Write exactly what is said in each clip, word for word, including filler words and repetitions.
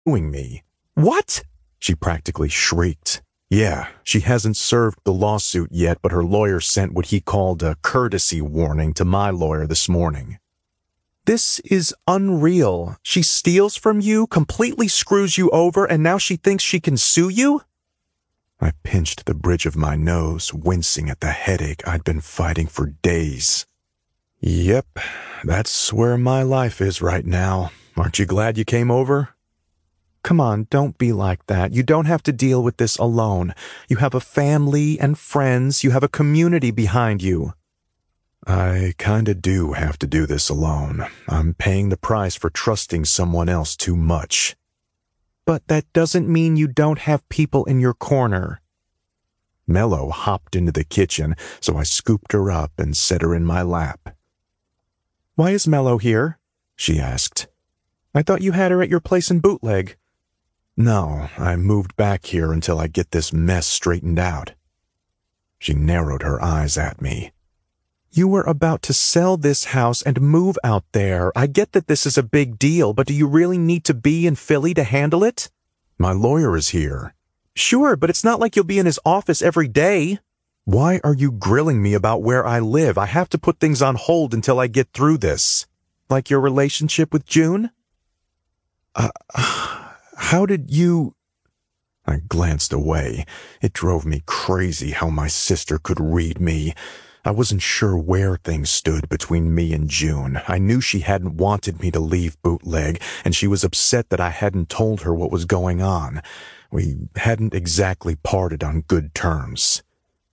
suing me. What? She practically shrieked. Yeah, she hasn't served the lawsuit yet, but her lawyer sent what he called a courtesy warning to my lawyer this morning. This is unreal. She steals from you, completely screws you over, and now she thinks she can sue you? I pinched the bridge of my nose, wincing at the headache I'd been fighting for days. Yep, that's where my life is right now. Aren't you glad you came over? Come on, don't be like that. You don't have to deal with this alone. You have a family and friends. You have a community behind you. I kinda do have to do this alone. I'm paying the price for trusting someone else too much. But that doesn't mean you don't have people in your corner. Mello hopped into the kitchen, so I scooped her up and set her in my lap. Why is Mello here? She asked. I thought you had her at your place in Bootleg. No, I moved back here until I get this mess straightened out. She narrowed her eyes at me. You were about to sell this house and move out there. I get that this is a big deal, but do you really need to be in Philly to handle it? My lawyer is here. Sure, but it's not like you'll be in his office every day. Why are you grilling me about where I live? I have to put things on hold until I get through this. Like your relationship with June? Uh, how did you... I glanced away. It drove me crazy how my sister could read me. I wasn't sure where things stood between me and June. I knew she hadn't wanted me to leave Bootleg, and she was upset that I hadn't told her what was going on. We hadn't exactly parted on good terms.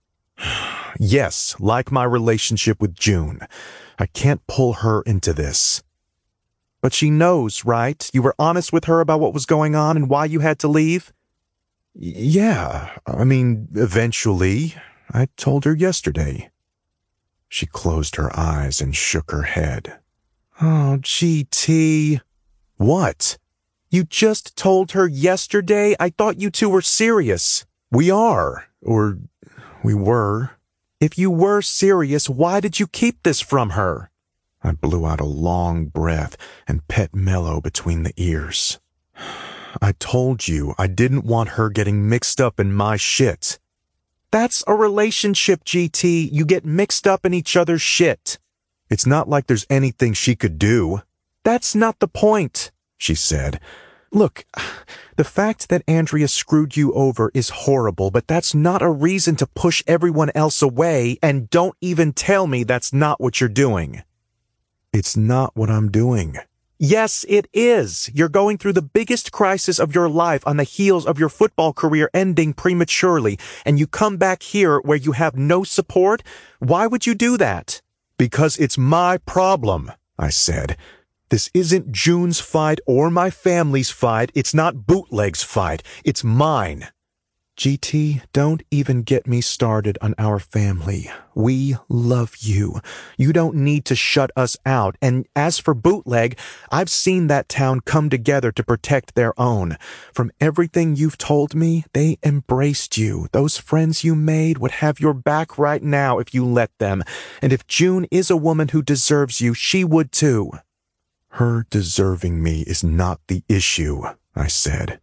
Yes, like my relationship with June. I can't pull her into this. But she knows, right? You were honest with her about what was going on and why you had to leave? Yeah, I mean, eventually. I told her yesterday. She closed her eyes and shook her head. Oh, G T. What? You just told her yesterday? I thought you two were serious. We are. Or we were. If you were serious, why did you keep this from her? I blew out a long breath and pet Mello between the ears. I told you I didn't want her getting mixed up in my shit. That's a relationship, G T. You get mixed up in each other's shit. It's not like there's anything she could do. That's not the point, she said. Look, the fact that Andrea screwed you over is horrible, but that's not a reason to push everyone else away, and don't even tell me that's not what you're doing. It's not what I'm doing. Yes, it is. You're going through the biggest crisis of your life on the heels of your football career ending prematurely, and you come back here where you have no support? Why would you do that? Because it's my problem, I said. This isn't June's fight or my family's fight. It's not Bootleg's fight. It's mine. G T, don't even get me started on our family. We love you. You don't need to shut us out. And as for Bootleg, I've seen that town come together to protect their own. From everything you've told me, they embraced you. Those friends you made would have your back right now if you let them. And if June is a woman who deserves you, she would too. Her deserving me is not the issue, I said.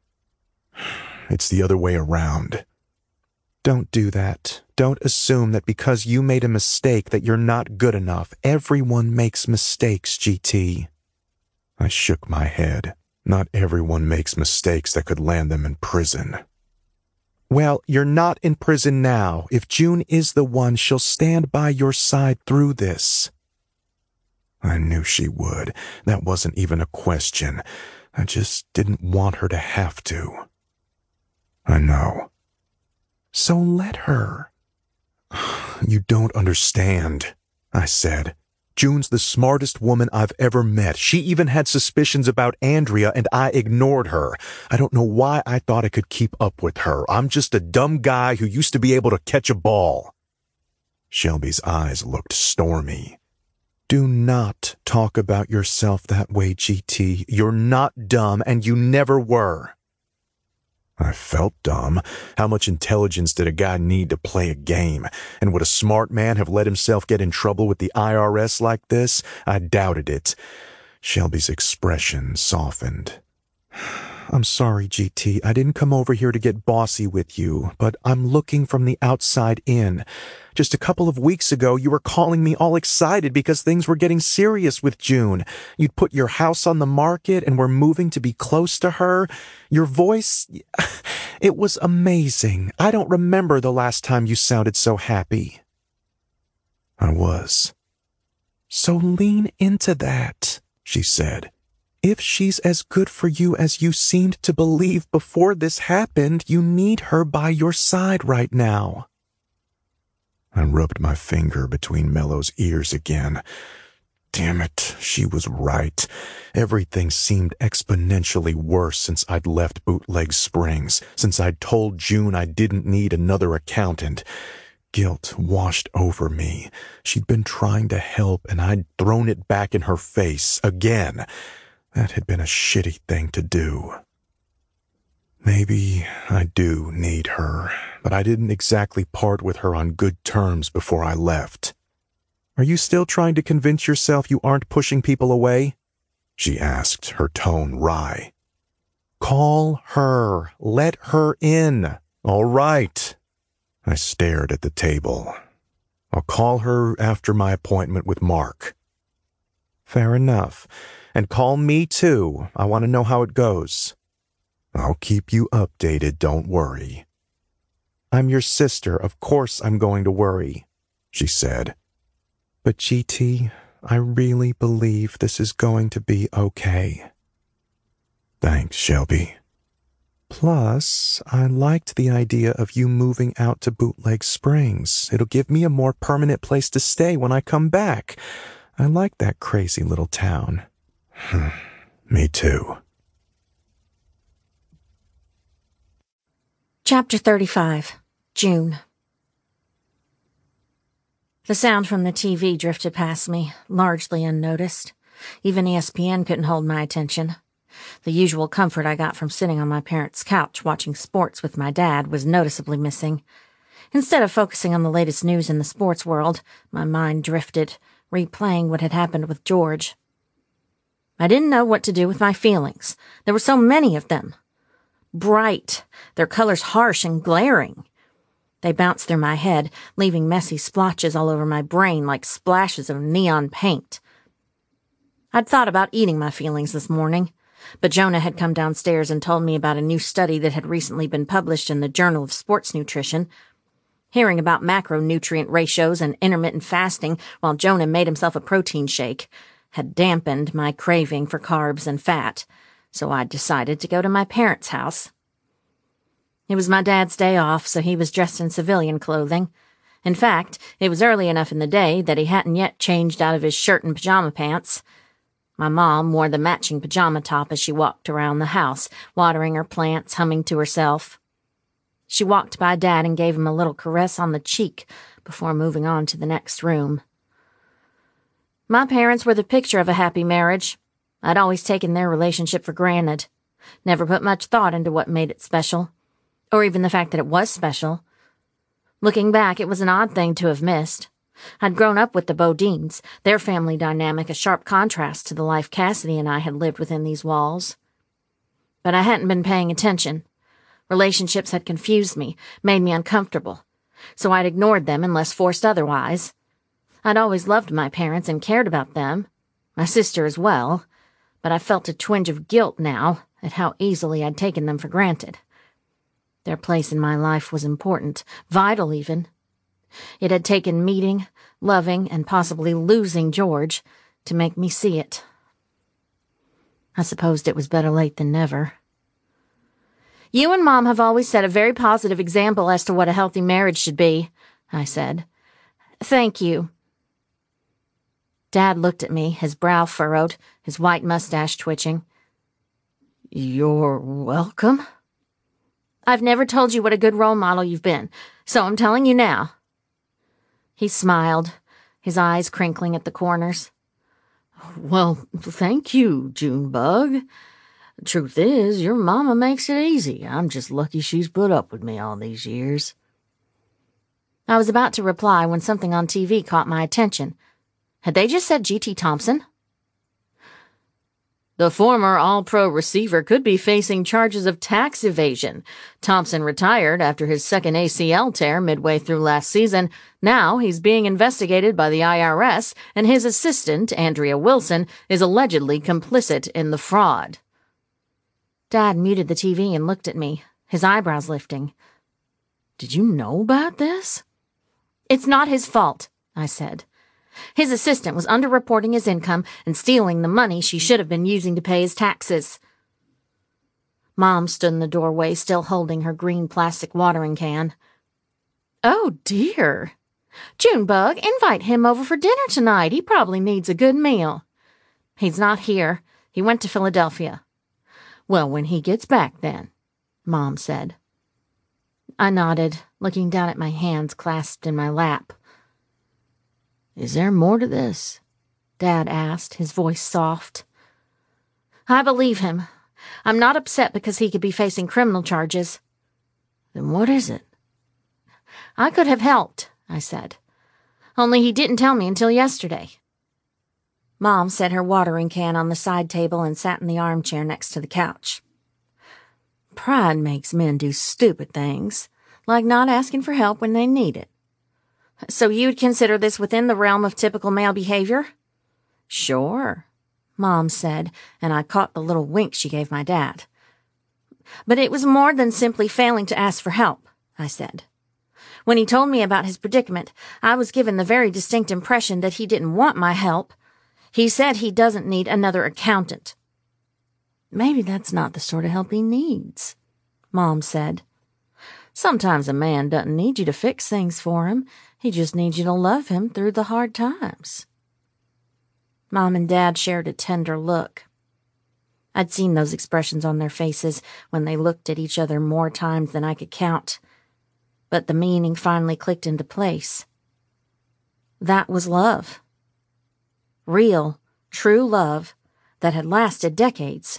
It's the other way around. Don't do that. Don't assume that because you made a mistake that you're not good enough. Everyone makes mistakes, G T. I shook my head. Not everyone makes mistakes that could land them in prison. Well, you're not in prison now. If June is the one, she'll stand by your side through this. I knew she would. That wasn't even a question. I just didn't want her to have to. I know. So let her. You don't understand, I said. June's the smartest woman I've ever met. She even had suspicions about Andrea, and I ignored her. I don't know why I thought I could keep up with her. I'm just a dumb guy who used to be able to catch a ball. Shelby's eyes looked stormy. Do not talk about yourself that way, G T. You're not dumb, and you never were. I felt dumb. How much intelligence did a guy need to play a game? And would a smart man have let himself get in trouble with the I R S like this? I doubted it. Shelby's expression softened. I'm sorry, G T. I didn't come over here to get bossy with you, but I'm looking from the outside in. Just a couple of weeks ago, you were calling me all excited because things were getting serious with June. You'd put your house on the market and were moving to be close to her. Your voice, it was amazing. I don't remember the last time you sounded so happy. I was. So lean into that, she said. If she's as good for you as you seemed to believe before this happened, you need her by your side right now. I rubbed my finger between Mello's ears again. Damn it, she was right. Everything seemed exponentially worse since I'd left Bootleg Springs, since I'd told June I didn't need another accountant. Guilt washed over me. She'd been trying to help, and I'd thrown it back in her face again. That had been a shitty thing to do. Maybe I do need her, but I didn't exactly part with her on good terms before I left. Are you still trying to convince yourself you aren't pushing people away? She asked, her tone wry. Call her. Let her in. All right. I stared at the table. I'll call her after my appointment with Mark. Fair enough. And call me too. I want to know how it goes. I'll keep you updated, don't worry. I'm your sister. Of course I'm going to worry, she said. But G T, I really believe this is going to be okay. Thanks, Shelby. Plus, I liked the idea of you moving out to Bootleg Springs. It'll give me a more permanent place to stay when I come back. I like that crazy little town. Me too. Chapter thirty-five. June. The sound from the T V drifted past me, largely unnoticed. Even E S P N couldn't hold my attention. The usual comfort I got from sitting on my parents' couch watching sports with my dad was noticeably missing. Instead of focusing on the latest news in the sports world, my mind drifted, replaying what had happened with George. I didn't know what to do with my feelings. There were so many of them. Bright, their colors harsh and glaring. They bounced through my head, leaving messy splotches all over my brain like splashes of neon paint. I'd thought about eating my feelings this morning, but Jonah had come downstairs and told me about a new study that had recently been published in the Journal of Sports Nutrition. Hearing about macronutrient ratios and intermittent fasting while Jonah made himself a protein shake had dampened my craving for carbs and fat, so I decided to go to my parents' house. It was my dad's day off, so he was dressed in civilian clothing. In fact, it was early enough in the day that he hadn't yet changed out of his shirt and pajama pants. My mom wore the matching pajama top as she walked around the house, watering her plants, humming to herself. She walked by Dad and gave him a little caress on the cheek before moving on to the next room. My parents were the picture of a happy marriage. I'd always taken their relationship for granted, never put much thought into what made it special, or even the fact that it was special. Looking back, it was an odd thing to have missed. I'd grown up with the Bodines, their family dynamic a sharp contrast to the life Cassidy and I had lived within these walls. But I hadn't been paying attention. Relationships had confused me, made me uncomfortable, so I'd ignored them unless forced otherwise. I'd always loved my parents and cared about them, my sister as well, but I felt a twinge of guilt now at how easily I'd taken them for granted. Their place in my life was important, vital even. It had taken meeting, loving, and possibly losing George to make me see it. I supposed it was better late than never. You and Mom have always set a very positive example as to what a healthy marriage should be, I said. Thank you. Dad looked at me, his brow furrowed, his white mustache twitching. You're welcome. I've never told you what a good role model you've been, so I'm telling you now. He smiled, his eyes crinkling at the corners. Well, thank you, Junebug. The truth is, your mama makes it easy. I'm just lucky she's put up with me all these years. I was about to reply when something on T V caught my attention. Had they just said G T Thompson? The former All-Pro receiver could be facing charges of tax evasion. Thompson retired after his second A C L tear midway through last season. Now he's being investigated by the I R S, and his assistant, Andrea Wilson, is allegedly complicit in the fraud. Dad muted the T V and looked at me, his eyebrows lifting. Did you know about this? It's not his fault, I said. His assistant was underreporting his income and stealing the money she should have been using to pay his taxes. Mom stood in the doorway, still holding her green plastic watering can. Oh, dear. Junebug, invite him over for dinner tonight. He probably needs a good meal. He's not here. He went to Philadelphia. Well, when he gets back, then, Mom said. I nodded, looking down at my hands clasped in my lap. Is there more to this? Dad asked, his voice soft. I believe him. I'm not upset because he could be facing criminal charges. Then what is it? I could have helped, I said. Only he didn't tell me until yesterday. Mom set her watering can on the side table and sat in the armchair next to the couch. Pride makes men do stupid things, like not asking for help when they need it. So you'd consider this within the realm of typical male behavior? Sure, Mom said, and I caught the little wink she gave my dad. But it was more than simply failing to ask for help, I said. When he told me about his predicament, I was given the very distinct impression that he didn't want my help. He said he doesn't need another accountant. Maybe that's not the sort of help he needs, Mom said. Sometimes a man doesn't need you to fix things for him. He just needs you to love him through the hard times. Mom and Dad shared a tender look. I'd seen those expressions on their faces when they looked at each other more times than I could count. But the meaning finally clicked into place. That was love. Real, true love that had lasted decades.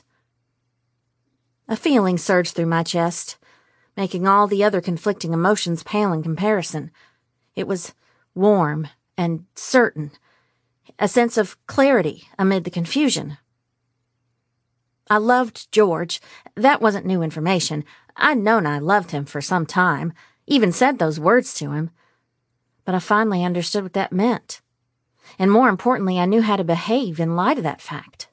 A feeling surged through my chest, making all the other conflicting emotions pale in comparison. It was warm and certain, a sense of clarity amid the confusion. I loved George. That wasn't new information. I'd known I loved him for some time, even said those words to him. But I finally understood what that meant. And more importantly, I knew how to behave in light of that fact.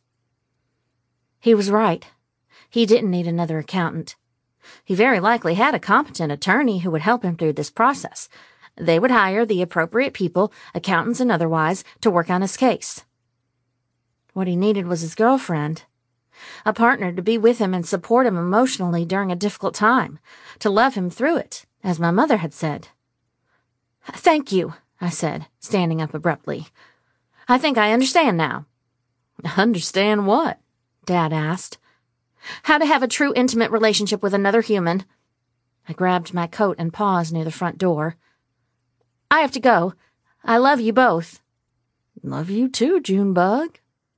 He was right. He didn't need another accountant. He very likely had a competent attorney who would help him through this process. They would hire the appropriate people, accountants and otherwise, to work on his case. What he needed was his girlfriend. A partner to be with him and support him emotionally during a difficult time, to love him through it, as my mother had said. Thank you, I said, standing up abruptly. I think I understand now. Understand what? Dad asked. How to have a true intimate relationship with another human. I grabbed my coat and paused near the front door. I have to go. I love you both. Love you too, Junebug.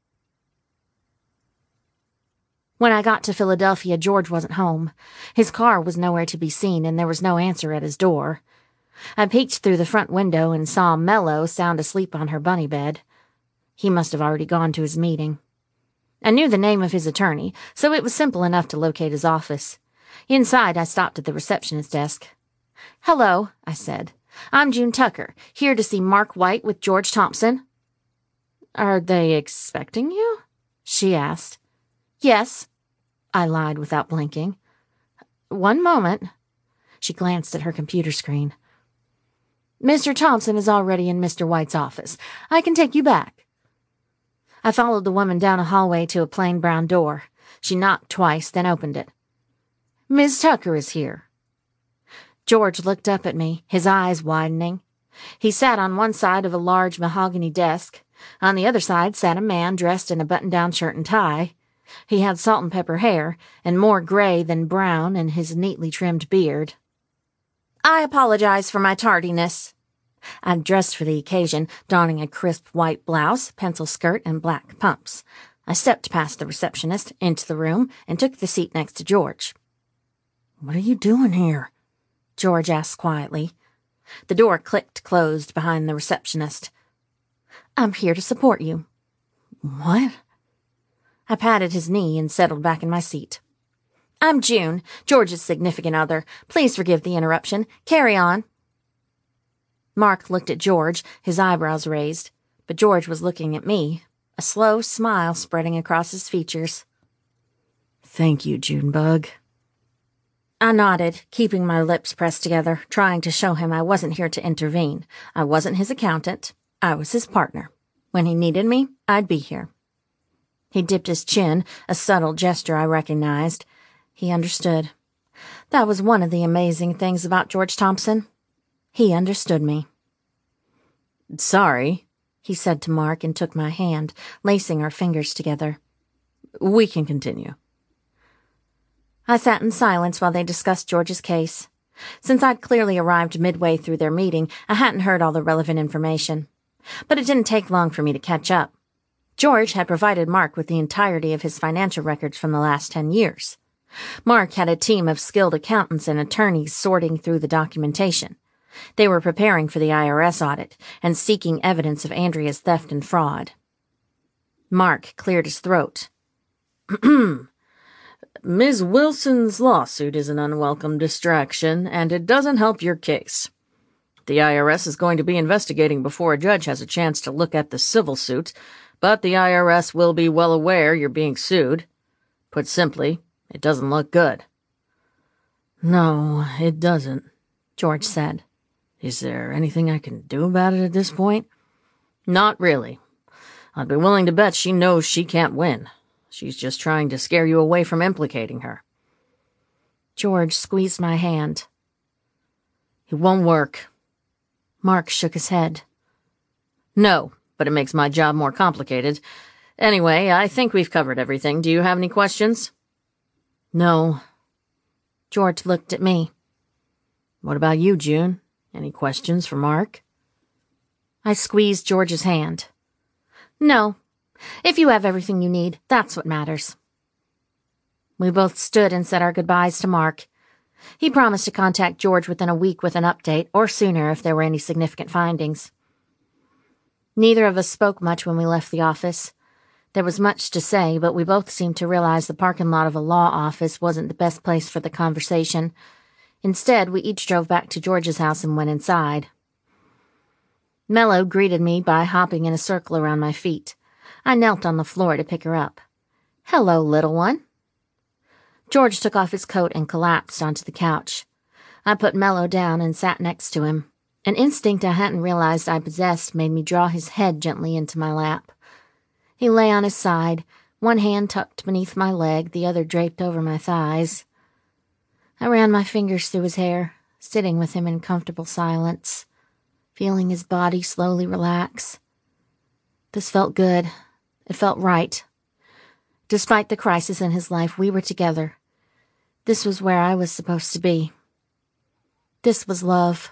When I got to Philadelphia, George wasn't home. His car was nowhere to be seen, and there was no answer at his door. I peeked through the front window and saw Mello sound asleep on her bunny bed. He must have already gone to his meeting. I knew the name of his attorney, so it was simple enough to locate his office. Inside, I stopped at the receptionist's desk. Hello, I said. I'm June Tucker, here to see Mark White with George Thompson. Are they expecting you? She asked. Yes, I lied without blinking. One moment. She glanced at her computer screen. Mister Thompson is already in Mister White's office. I can take you back. I followed the woman down a hallway to a plain brown door. She knocked twice, then opened it. Miss Tucker is here. George looked up at me, his eyes widening. He sat on one side of a large mahogany desk. On the other side sat a man dressed in a button-down shirt and tie. He had salt and pepper hair, and more gray than brown in his neatly trimmed beard. I apologize for my tardiness. I'd dressed for the occasion, donning a crisp white blouse, pencil skirt, and black pumps. I stepped past the receptionist, into the room, and took the seat next to George. What are you doing here? George asked quietly. The door clicked closed behind the receptionist. I'm here to support you. What? I patted his knee and settled back in my seat. I'm June, George's significant other. Please forgive the interruption. Carry on. Mark looked at George, his eyebrows raised, but George was looking at me, a slow smile spreading across his features. Thank you, Junebug. I nodded, keeping my lips pressed together, trying to show him I wasn't here to intervene. I wasn't his accountant. I was his partner. When he needed me, I'd be here. He dipped his chin, a subtle gesture I recognized. He understood. That was one of the amazing things about George Thompson. He understood me. Sorry, he said to Mark and took my hand, lacing our fingers together. We can continue. I sat in silence while they discussed George's case. Since I'd clearly arrived midway through their meeting, I hadn't heard all the relevant information. But it didn't take long for me to catch up. George had provided Mark with the entirety of his financial records from the last ten years. Mark had a team of skilled accountants and attorneys sorting through the documentation. They were preparing for the I R S audit and seeking evidence of Andrea's theft and fraud. Mark cleared his throat. Miz Wilson's lawsuit is an unwelcome distraction, and it doesn't help your case. The I R S is going to be investigating before a judge has a chance to look at the civil suit, but the I R S will be well aware you're being sued. Put simply, it doesn't look good. No, it doesn't, George said. Is there anything I can do about it at this point? Not really. I'd be willing to bet she knows she can't win. She's just trying to scare you away from implicating her. George squeezed my hand. It won't work. Mark shook his head. No, but it makes my job more complicated. Anyway, I think we've covered everything. Do you have any questions? No. George looked at me. What about you, June? Any questions for Mark? I squeezed George's hand. No. If you have everything you need, that's what matters. We both stood and said our goodbyes to Mark. He promised to contact George within a week with an update, or sooner if there were any significant findings. Neither of us spoke much when we left the office. There was much to say, but we both seemed to realize the parking lot of a law office wasn't the best place for the conversation. Instead, we each drove back to George's house and went inside. Mello greeted me by hopping in a circle around my feet. I knelt on the floor to pick her up. Hello, little one. George took off his coat and collapsed onto the couch. I put Mello down and sat next to him. An instinct I hadn't realized I possessed made me draw his head gently into my lap. He lay on his side, one hand tucked beneath my leg, the other draped over my thighs. I ran my fingers through his hair, sitting with him in comfortable silence, feeling his body slowly relax. This felt good. It felt right. Despite the crisis in his life, we were together. This was where I was supposed to be. This was love.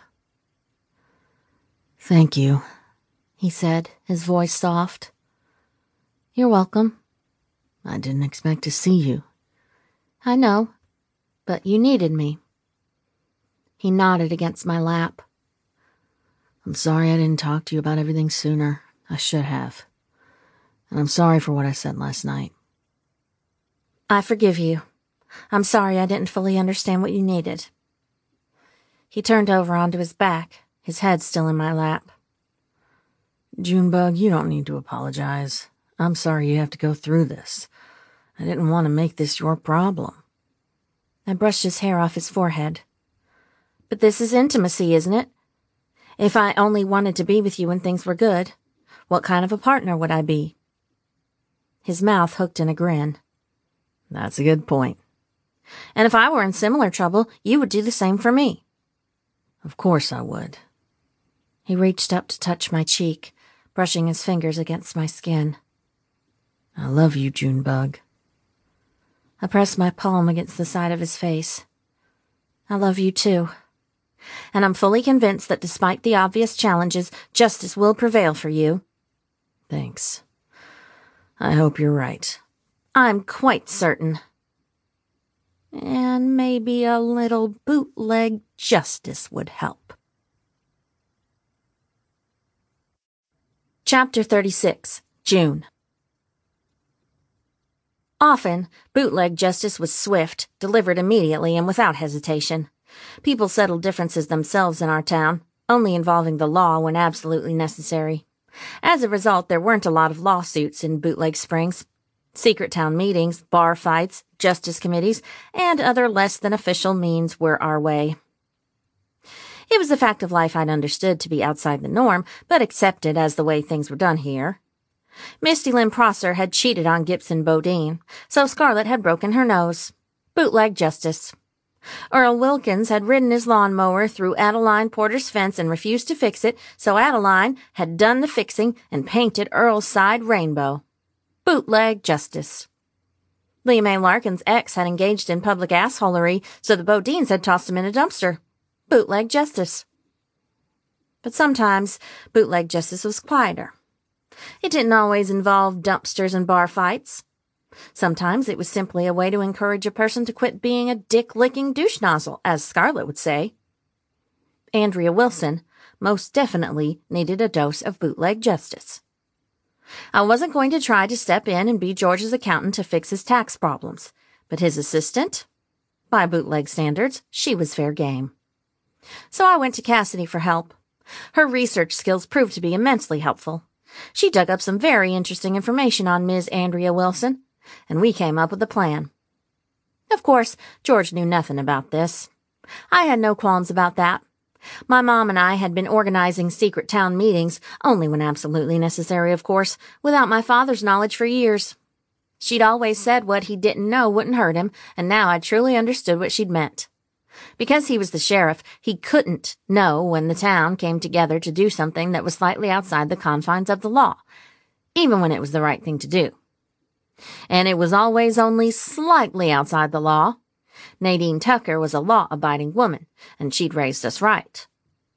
Thank you, he said, his voice soft. You're welcome. I didn't expect to see you. I know, but you needed me. He nodded against my lap. I'm sorry I didn't talk to you about everything sooner. I should have. And I'm sorry for what I said last night. I forgive you. I'm sorry I didn't fully understand what you needed. He turned over onto his back, his head still in my lap. Junebug, you don't need to apologize. I'm sorry you have to go through this. I didn't want to make this your problem. I brushed his hair off his forehead. But this is intimacy, isn't it? If I only wanted to be with you when things were good, what kind of a partner would I be? His mouth hooked in a grin. That's a good point. And if I were in similar trouble, you would do the same for me. Of course I would. He reached up to touch my cheek, brushing his fingers against my skin. I love you, Junebug. I pressed my palm against the side of his face. I love you too. And I'm fully convinced that despite the obvious challenges, justice will prevail for you. Thanks. I hope you're right. I'm quite certain. And maybe a little bootleg justice would help. Chapter thirty-six, June. Often, bootleg justice was swift, delivered immediately and without hesitation. People settled differences themselves in our town, only involving the law when absolutely necessary. As a result, there weren't a lot of lawsuits in Bootleg Springs. Secret town meetings, bar fights, justice committees, and other less than official means were our way. It was a fact of life I'd understood to be outside the norm, but accepted as the way things were done here. Misty Lynn Prosser had cheated on Gibson Bodine, so Scarlett had broken her nose. Bootleg justice. Earl Wilkins had ridden his lawnmower through Adeline Porter's fence and refused to fix it, so Adeline had done the fixing and painted Earl's side rainbow. Bootleg justice. Liam A. Larkin's ex had engaged in public assholery, so the Bodines had tossed him in a dumpster. Bootleg justice. But sometimes bootleg justice was quieter. It didn't always involve dumpsters and bar fights. Sometimes it was simply a way to encourage a person to quit being a dick-licking douche nozzle, as Scarlett would say. Andrea Wilson most definitely needed a dose of bootleg justice. I wasn't going to try to step in and be George's accountant to fix his tax problems, but his assistant? By bootleg standards, she was fair game. So I went to Cassidy for help. Her research skills proved to be immensely helpful. She dug up some very interesting information on Miz Andrea Wilson, and we came up with a plan. Of course, George knew nothing about this. I had no qualms about that. My mom and I had been organizing secret town meetings, only when absolutely necessary, of course, without my father's knowledge for years. She'd always said what he didn't know wouldn't hurt him, and now I truly understood what she'd meant. Because he was the sheriff, he couldn't know when the town came together to do something that was slightly outside the confines of the law, even when it was the right thing to do. And it was always only slightly outside the law. Nadine Tucker was a law-abiding woman, and she'd raised us right.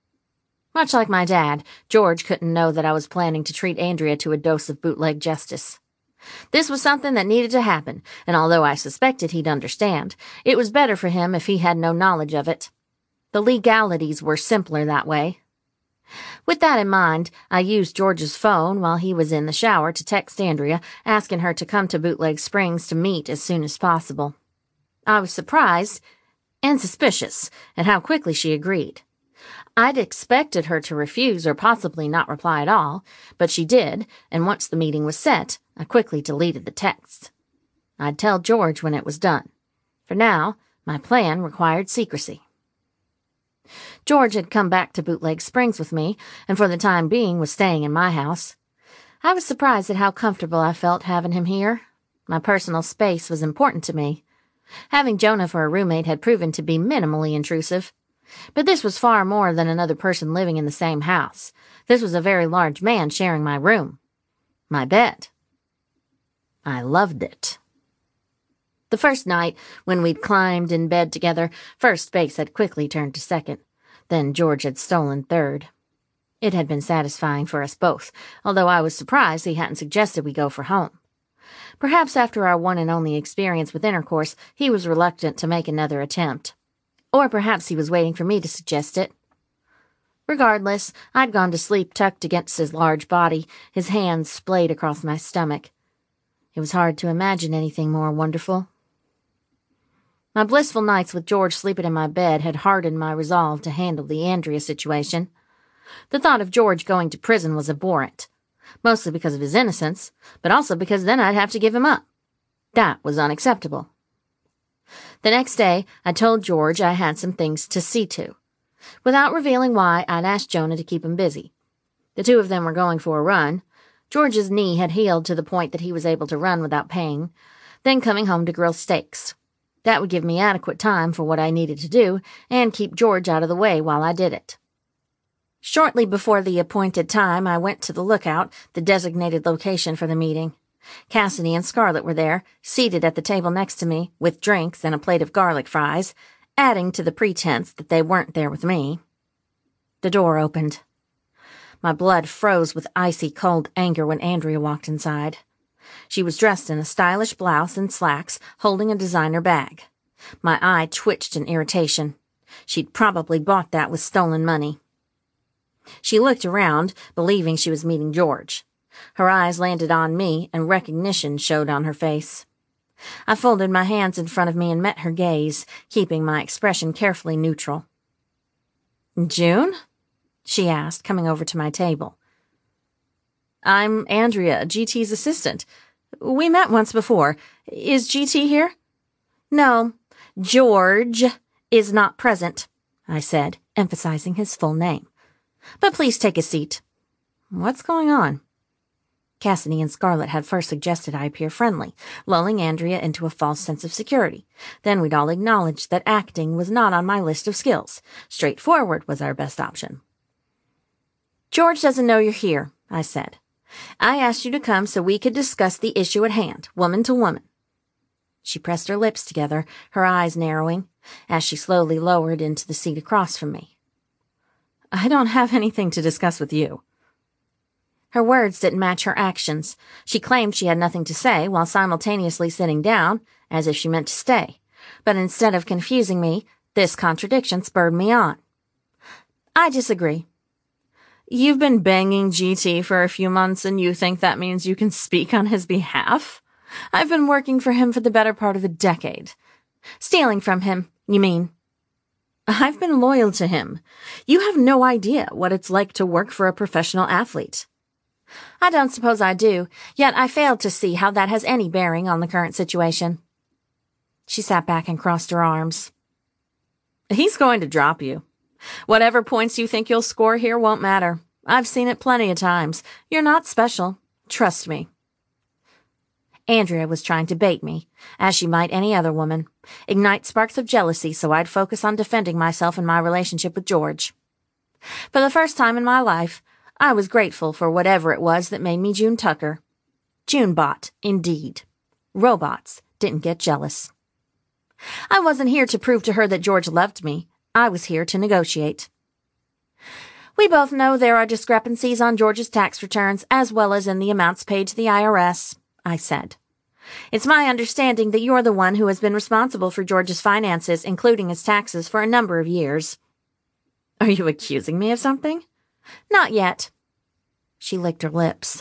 Much like my dad, George couldn't know that I was planning to treat Andrea to a dose of bootleg justice. This was something that needed to happen, and although I suspected he'd understand, it was better for him if he had no knowledge of it. The legalities were simpler that way. With that in mind, I used George's phone while he was in the shower to text Andrea, asking her to come to Bootleg Springs to meet as soon as possible. I was surprised and suspicious at how quickly she agreed. I'd expected her to refuse or possibly not reply at all, but she did, and once the meeting was set, I quickly deleted the text. I'd tell George when it was done. For now, my plan required secrecy. George had come back to Bootleg Springs with me, and for the time being was staying in my house. I was surprised at how comfortable I felt having him here. My personal space was important to me. Having Jonah for a roommate had proven to be minimally intrusive. But this was far more than another person living in the same house. This was a very large man sharing my room. My bed. I loved it. The first night, when we'd climbed in bed together, first base had quickly turned to second. Then George had stolen third. It had been satisfying for us both, although I was surprised he hadn't suggested we go for home. Perhaps after our one and only experience with intercourse, he was reluctant to make another attempt. Or perhaps he was waiting for me to suggest it. Regardless, I'd gone to sleep tucked against his large body, his hands splayed across my stomach. It was hard to imagine anything more wonderful. My blissful nights with George sleeping in my bed had hardened my resolve to handle the Andrea situation. The thought of George going to prison was abhorrent, mostly because of his innocence, but also because then I'd have to give him up. That was unacceptable. The next day, I told George I had some things to see to. Without revealing why, I'd asked Jonah to keep him busy. The two of them were going for a run. George's knee had healed to the point that he was able to run without pain, then coming home to grill steaks. That would give me adequate time for what I needed to do and keep George out of the way while I did it. Shortly before the appointed time, I went to the Lookout, the designated location for the meeting. Cassidy and Scarlett were there, seated at the table next to me, with drinks and a plate of garlic fries, adding to the pretense that they weren't there with me. The door opened. My blood froze with icy cold anger when Andrea walked inside. She was dressed in a stylish blouse and slacks, holding a designer bag. My eye twitched in irritation. She'd probably bought that with stolen money. She looked around, believing she was meeting George. Her eyes landed on me, and recognition showed on her face. I folded my hands in front of me and met her gaze, keeping my expression carefully neutral. "June?" she asked, coming over to my table. "I'm Andrea, G T's assistant. We met once before. Is G T here?" "No, George is not present," I said, emphasizing his full name. "But please take a seat." "What's going on?" Cassidy and Scarlett had first suggested I appear friendly, lulling Andrea into a false sense of security. Then we'd all acknowledged that acting was not on my list of skills. Straightforward was our best option. "George doesn't know you're here," I said. "I asked you to come so we could discuss the issue at hand, woman to woman." She pressed her lips together, her eyes narrowing, as she slowly lowered into the seat across from me. "I don't have anything to discuss with you." Her words didn't match her actions. She claimed she had nothing to say while simultaneously sitting down, as if she meant to stay. But instead of confusing me, this contradiction spurred me on. "I disagree." "You've been banging G T for a few months and you think that means you can speak on his behalf? I've been working for him for the better part of a decade." "Stealing from him, you mean?" "I've been loyal to him. You have no idea what it's like to work for a professional athlete." "I don't suppose I do, yet I fail to see how that has any bearing on the current situation." She sat back and crossed her arms. "He's going to drop you. Whatever points you think you'll score here won't matter. I've seen it plenty of times. You're not special. Trust me." Andrea was trying to bait me, as she might any other woman, ignite sparks of jealousy so I'd focus on defending myself and my relationship with George. For the first time in my life, I was grateful for whatever it was that made me June Tucker. Junebot, indeed. Robots didn't get jealous. I wasn't here to prove to her that George loved me. I was here to negotiate. "We both know there are discrepancies on George's tax returns as well as in the amounts paid to the I R S, I said. "It's my understanding that you're the one who has been responsible for George's finances, including his taxes, for a number of years." "Are you accusing me of something?" "Not yet." She licked her lips.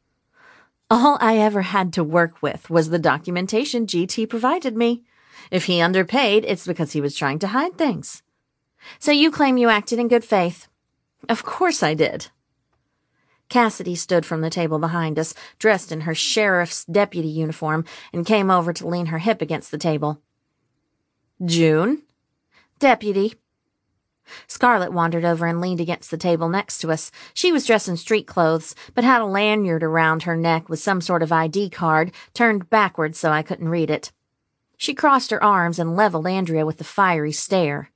"All I ever had to work with was the documentation G T provided me. If he underpaid, it's because he was trying to hide things." "So you claim you acted in good faith?" "Of course I did." Cassidy stood from the table behind us, dressed in her sheriff's deputy uniform, and came over to lean her hip against the table. "June?" "Deputy." Scarlett wandered over and leaned against the table next to us. She was dressed in street clothes, but had a lanyard around her neck with some sort of I D card, turned backwards so I couldn't read it. She crossed her arms and leveled Andrea with a fiery stare.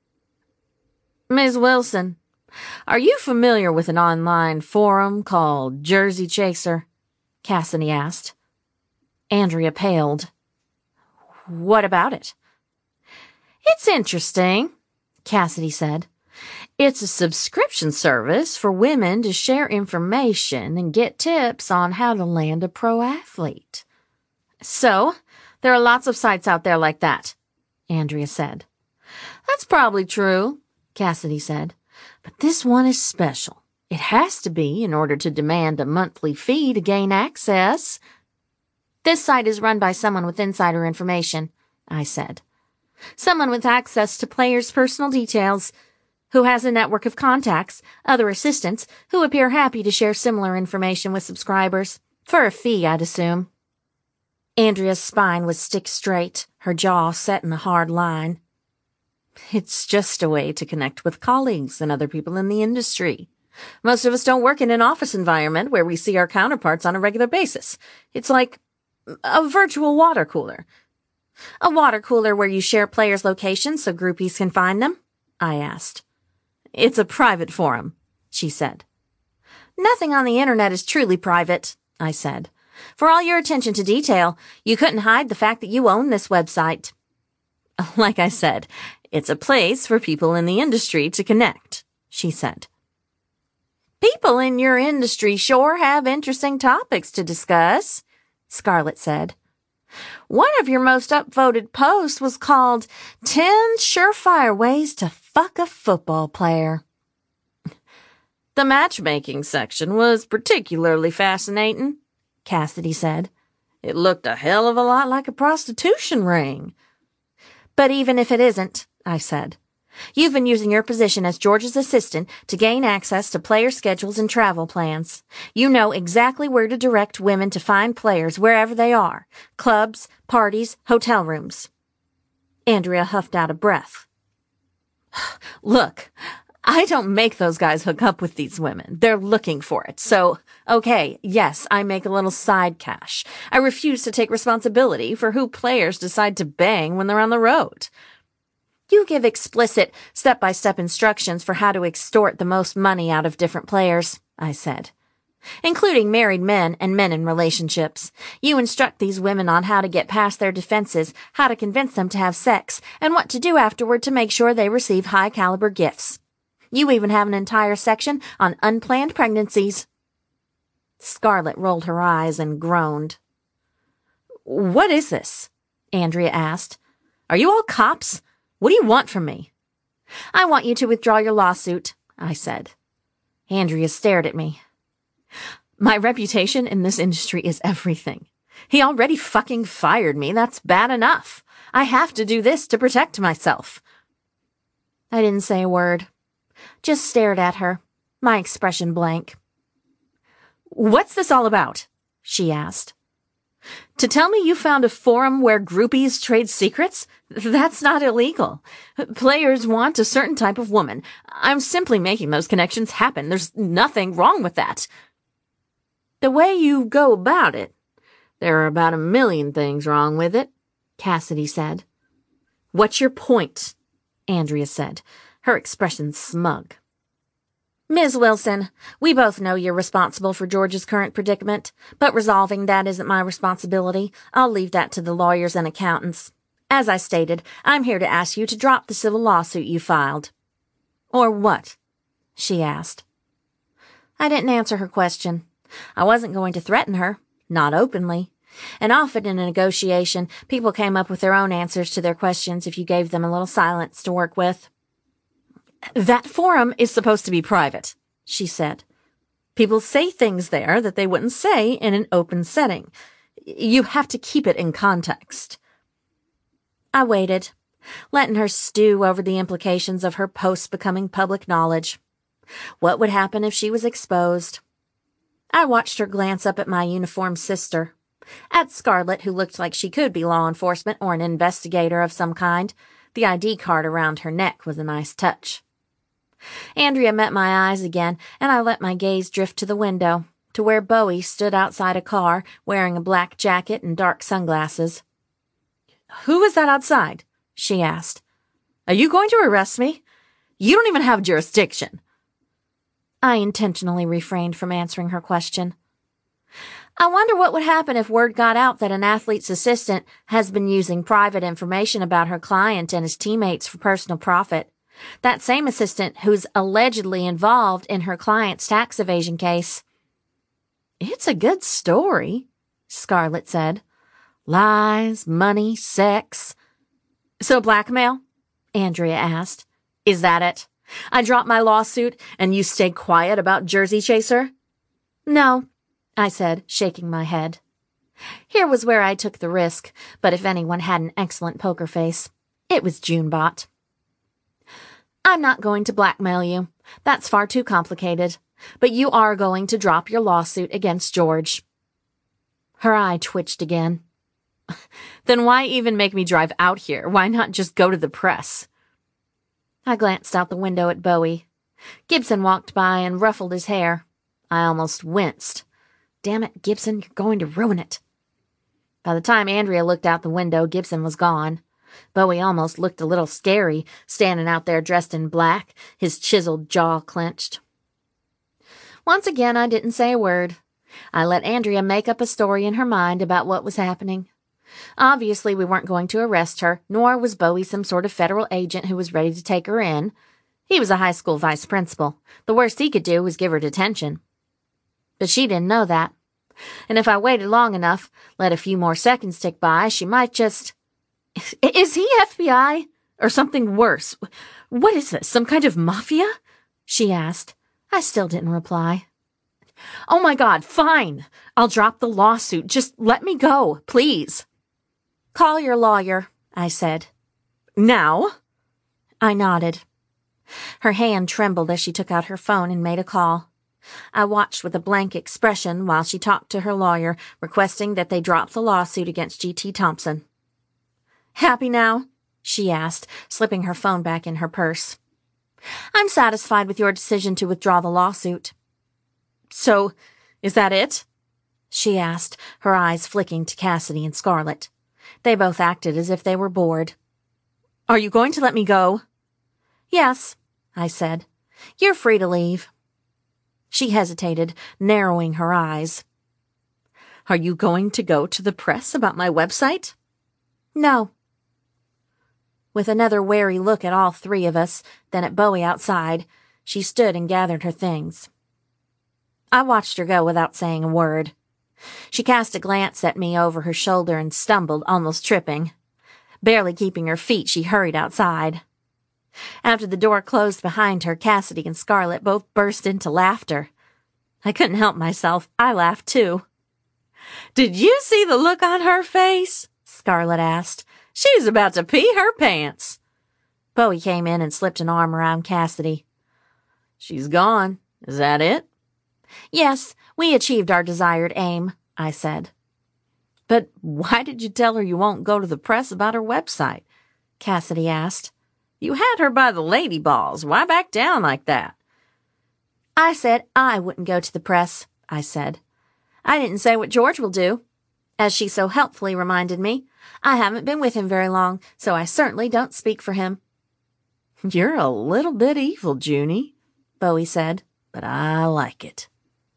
"Miss Wilson, are you familiar with an online forum called Jersey Chaser?" Cassidy asked. Andrea paled. "What about it?" "It's interesting," Cassidy said. "It's a subscription service for women to share information and get tips on how to land a pro athlete." "So, there are lots of sites out there like that," Andrea said. "That's probably true," Cassidy said. "But this one is special. It has to be in order to demand a monthly fee to gain access." "This site is run by someone with insider information," I said. "Someone with access to players' personal details, who has a network of contacts, other assistants, who appear happy to share similar information with subscribers. For a fee, I'd assume." Andrea's spine was stick straight, her jaw set in a hard line. "It's just a way to connect with colleagues and other people in the industry. Most of us don't work in an office environment where we see our counterparts on a regular basis. It's like a virtual water cooler." "A water cooler where you share players' locations so groupies can find them?" I asked. "It's a private forum," she said. "Nothing on the internet is truly private," I said. "For all your attention to detail, you couldn't hide the fact that you own this website." "Like I said, it's a place for people in the industry to connect," she said. "People in your industry sure have interesting topics to discuss," Scarlett said. "One of your most upvoted posts was called ten Surefire Ways to Fuck a Football Player." "The matchmaking section was particularly fascinating," Cassidy said. It looked a hell of a lot like a prostitution ring. But even if it isn't, I said, you've been using your position as George's assistant to gain access to player schedules and travel plans. You know exactly where to direct women to find players wherever they are. Clubs, parties, hotel rooms. Andrea huffed out a breath. Look, I don't make those guys hook up with these women. They're looking for it. So, okay, yes, I make a little side cash. I refuse to take responsibility for who players decide to bang when they're on the road. You give explicit, step-by-step instructions for how to extort the most money out of different players, I said, including married men and men in relationships. You instruct these women on how to get past their defenses, how to convince them to have sex, and what to do afterward to make sure they receive high-caliber gifts. You even have an entire section on unplanned pregnancies. Scarlett rolled her eyes and groaned. What is this? Andrea asked. Are you all cops? What do you want from me? I want you to withdraw your lawsuit, I said. Andrea stared at me. My reputation in this industry is everything. He already fucking fired me. That's bad enough. I have to do this to protect myself. I didn't say a word. Just stared at her, my expression blank. What's this all about? She asked. To tell me you found a forum where groupies trade secrets? That's not illegal. Players want a certain type of woman. I'm simply making those connections happen. There's nothing wrong with that. The way you go about it, there are about a million things wrong with it, Cassidy said. What's your point? Andrea said, her expression smug. Miz Wilson, we both know you're responsible for George's current predicament, but resolving that isn't my responsibility. I'll leave that to the lawyers and accountants. As I stated, I'm here to ask you to drop the civil lawsuit you filed. Or what? She asked. I didn't answer her question. I wasn't going to threaten her, not openly. And often in a negotiation, people came up with their own answers to their questions if you gave them a little silence to work with. That forum is supposed to be private, she said. People say things there that they wouldn't say in an open setting. You have to keep it in context. I waited, letting her stew over the implications of her posts becoming public knowledge. What would happen if she was exposed? I watched her glance up at my uniformed sister, at Scarlett, who looked like she could be law enforcement or an investigator of some kind. The I D card around her neck was a nice touch. Andrea met my eyes again, and I let my gaze drift to the window, to where Bowie stood outside a car, wearing a black jacket and dark sunglasses. Who is that outside? She asked. Are you going to arrest me? You don't even have jurisdiction. I intentionally refrained from answering her question. I wonder what would happen if word got out that an athlete's assistant has been using private information about her client and his teammates for personal profit. That same assistant who's allegedly involved in her client's tax evasion case. It's a good story, Scarlett said. Lies, money, sex. So blackmail? Andrea asked. Is that it? I drop my lawsuit and you stay quiet about Jersey Chaser? No, I said, shaking my head. Here was where I took the risk, but if anyone had an excellent poker face, it was Junebot. I'm not going to blackmail you. That's far too complicated. But you are going to drop your lawsuit against George. Her eye twitched again. Then why even make me drive out here? Why not just go to the press? I glanced out the window at Bowie. Gibson walked by and ruffled his hair. I almost winced. Damn it, Gibson, you're going to ruin it. By the time Andrea looked out the window, Gibson was gone. Bowie almost looked a little scary, standing out there dressed in black, his chiseled jaw clenched. Once again, I didn't say a word. I let Andrea make up a story in her mind about what was happening. Obviously, we weren't going to arrest her, nor was Bowie some sort of federal agent who was ready to take her in. He was a high school vice principal. The worst he could do was give her detention. But she didn't know that. And if I waited long enough, let a few more seconds tick by, she might just... Is he F B I? Or something worse? What is this, some kind of mafia? She asked. I still didn't reply. Oh my God, fine. I'll drop the lawsuit. Just let me go, please. Call your lawyer, I said. Now? I nodded. Her hand trembled as she took out her phone and made a call. I watched with a blank expression while she talked to her lawyer, requesting that they drop the lawsuit against G T Thompson. Happy now? She asked, slipping her phone back in her purse. I'm satisfied with your decision to withdraw the lawsuit. So, is that it? She asked, her eyes flicking to Cassidy and Scarlett. They both acted as if they were bored. Are you going to let me go? Yes, I said. You're free to leave. She hesitated, narrowing her eyes. Are you going to go to the press about my website? No. With another wary look at all three of us, then at Bowie outside, she stood and gathered her things. I watched her go without saying a word. She cast a glance at me over her shoulder and stumbled, almost tripping. Barely keeping her feet, she hurried outside. After the door closed behind her, Cassidy and Scarlett both burst into laughter. I couldn't help myself. I laughed too. Did you see the look on her face? Scarlett asked. She's about to pee her pants. Bowie came in and slipped an arm around Cassidy. She's gone. Is that it? Yes, we achieved our desired aim, I said. But why did you tell her you won't go to the press about her website? Cassidy asked. You had her by the lady balls. Why back down like that? I said I wouldn't go to the press, I said. I didn't say what George will do. As she so helpfully reminded me, I haven't been with him very long, so I certainly don't speak for him. You're a little bit evil, Junie, Bowie said, but I like it.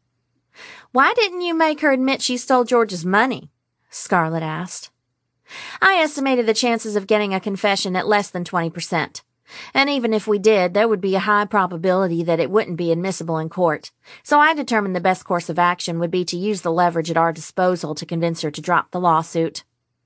Why didn't you make her admit she stole George's money? Scarlett asked. I estimated the chances of getting a confession at less than twenty percent. And even if we did, there would be a high probability that it wouldn't be admissible in court. So I determined the best course of action would be to use the leverage at our disposal to convince her to drop the lawsuit.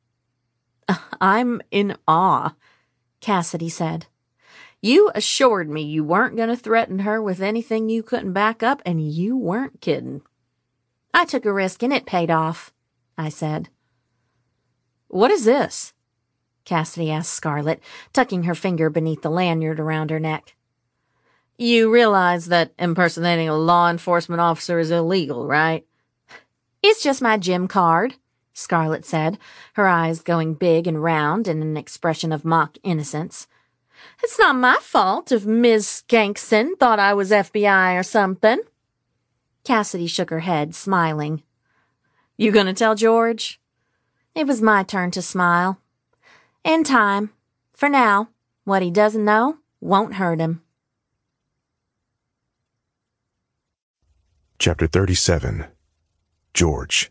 I'm in awe, Cassidy said. You assured me you weren't going to threaten her with anything you couldn't back up, and you weren't kidding. I took a risk and it paid off, I said. What is this? Cassidy asked Scarlett, tucking her finger beneath the lanyard around her neck. You realize that impersonating a law enforcement officer is illegal, right? It's just my gym card, Scarlett said, her eyes going big and round in an expression of mock innocence. It's not my fault if Miss Skankson thought I was F B I or something. Cassidy shook her head, smiling. You gonna tell George? It was my turn to smile. In time. For now, what he doesn't know won't hurt him. Chapter thirty-seven. George.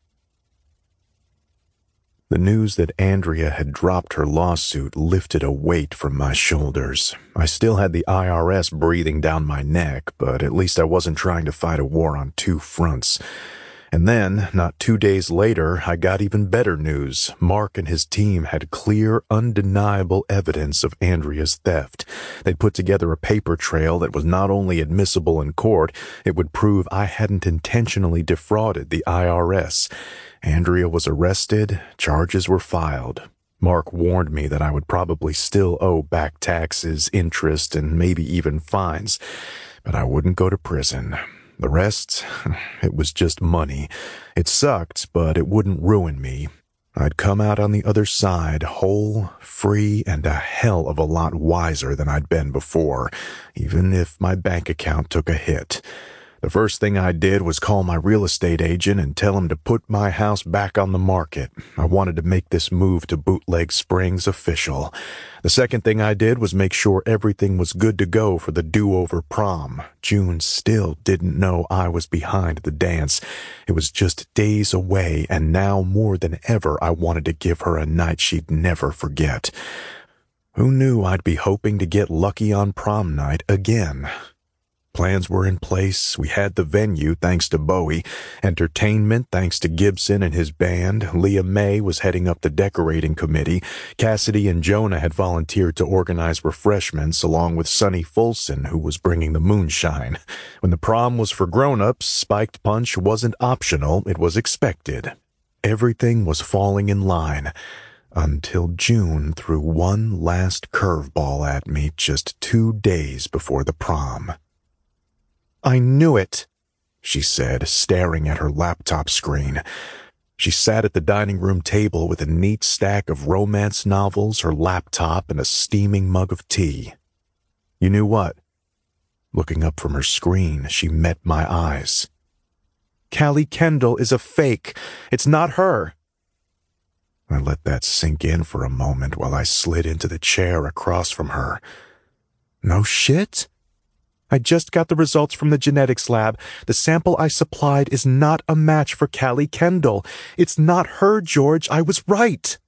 The news that Andrea had dropped her lawsuit lifted a weight from my shoulders. I still had the I R S breathing down my neck, but at least I wasn't trying to fight a war on two fronts. And then, not two days later, I got even better news. Mark and his team had clear, undeniable evidence of Andrea's theft. They'd put together a paper trail that was not only admissible in court, it would prove I hadn't intentionally defrauded the I R S. Andrea was arrested, charges were filed. Mark warned me that I would probably still owe back taxes, interest, and maybe even fines, but I wouldn't go to prison. The rest, it was just money. It sucked, but it wouldn't ruin me. I'd come out on the other side whole, free, and a hell of a lot wiser than I'd been before, even if my bank account took a hit. The first thing I did was call my real estate agent and tell him to put my house back on the market. I wanted to make this move to Bootleg Springs official. The second thing I did was make sure everything was good to go for the do-over prom. June still didn't know I was behind the dance. It was just days away, and now more than ever I wanted to give her a night she'd never forget. Who knew I'd be hoping to get lucky on prom night again? Plans were in place. We had the venue, thanks to Bowie. Entertainment, thanks to Gibson and his band. Leah May was heading up the decorating committee. Cassidy and Jonah had volunteered to organize refreshments, along with Sonny Folsom, who was bringing the moonshine. When the prom was for grown-ups, spiked punch wasn't optional, it was expected. Everything was falling in line, until June threw one last curveball at me just two days before the prom. "I knew it," she said, staring at her laptop screen. She sat at the dining room table with a neat stack of romance novels, her laptop, and a steaming mug of tea. "You knew what?" Looking up from her screen, she met my eyes. "Callie Kendall is a fake. It's not her." I let that sink in for a moment while I slid into the chair across from her. "No shit? I just got the results from the genetics lab. The sample I supplied is not a match for Callie Kendall. It's not her, George. I was right."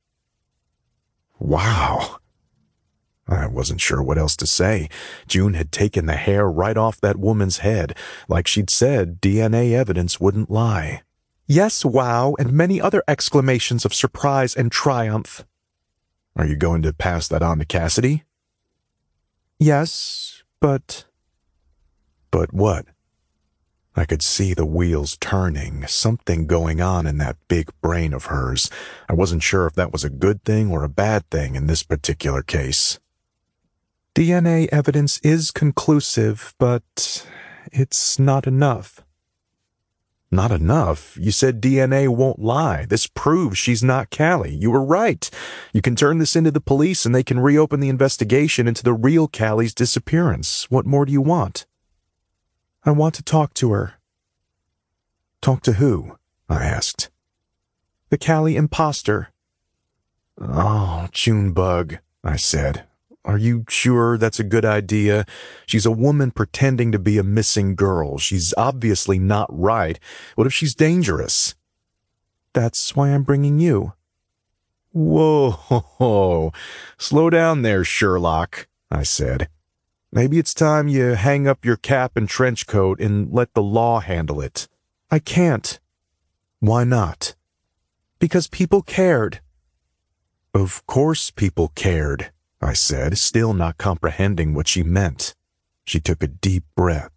Wow. I wasn't sure what else to say. June had taken the hair right off that woman's head. Like she'd said, D N A evidence wouldn't lie. "Yes, wow, and many other exclamations of surprise and triumph." "Are you going to pass that on to Cassidy?" "Yes, but..." But what? I could see the wheels turning, something going on in that big brain of hers. I wasn't sure if that was a good thing or a bad thing in this particular case. "D N A evidence is conclusive, but it's not enough." "Not enough? You said D N A won't lie. This proves she's not Callie. You were right. You can turn this into the police and they can reopen the investigation into the real Callie's disappearance. What more do you want?" "I want to talk to her." "Talk to who?" I asked. "The Callie imposter." "Oh, Junebug," I said. "Are you sure that's a good idea? She's a woman pretending to be a missing girl. She's obviously not right. What if she's dangerous?" "That's why I'm bringing you." "Whoa, slow down there, Sherlock," I said. "Maybe it's time you hang up your cap and trench coat and let the law handle it." "I can't." "Why not?" "Because people cared." "Of course people cared," I said, still not comprehending what she meant. She took a deep breath.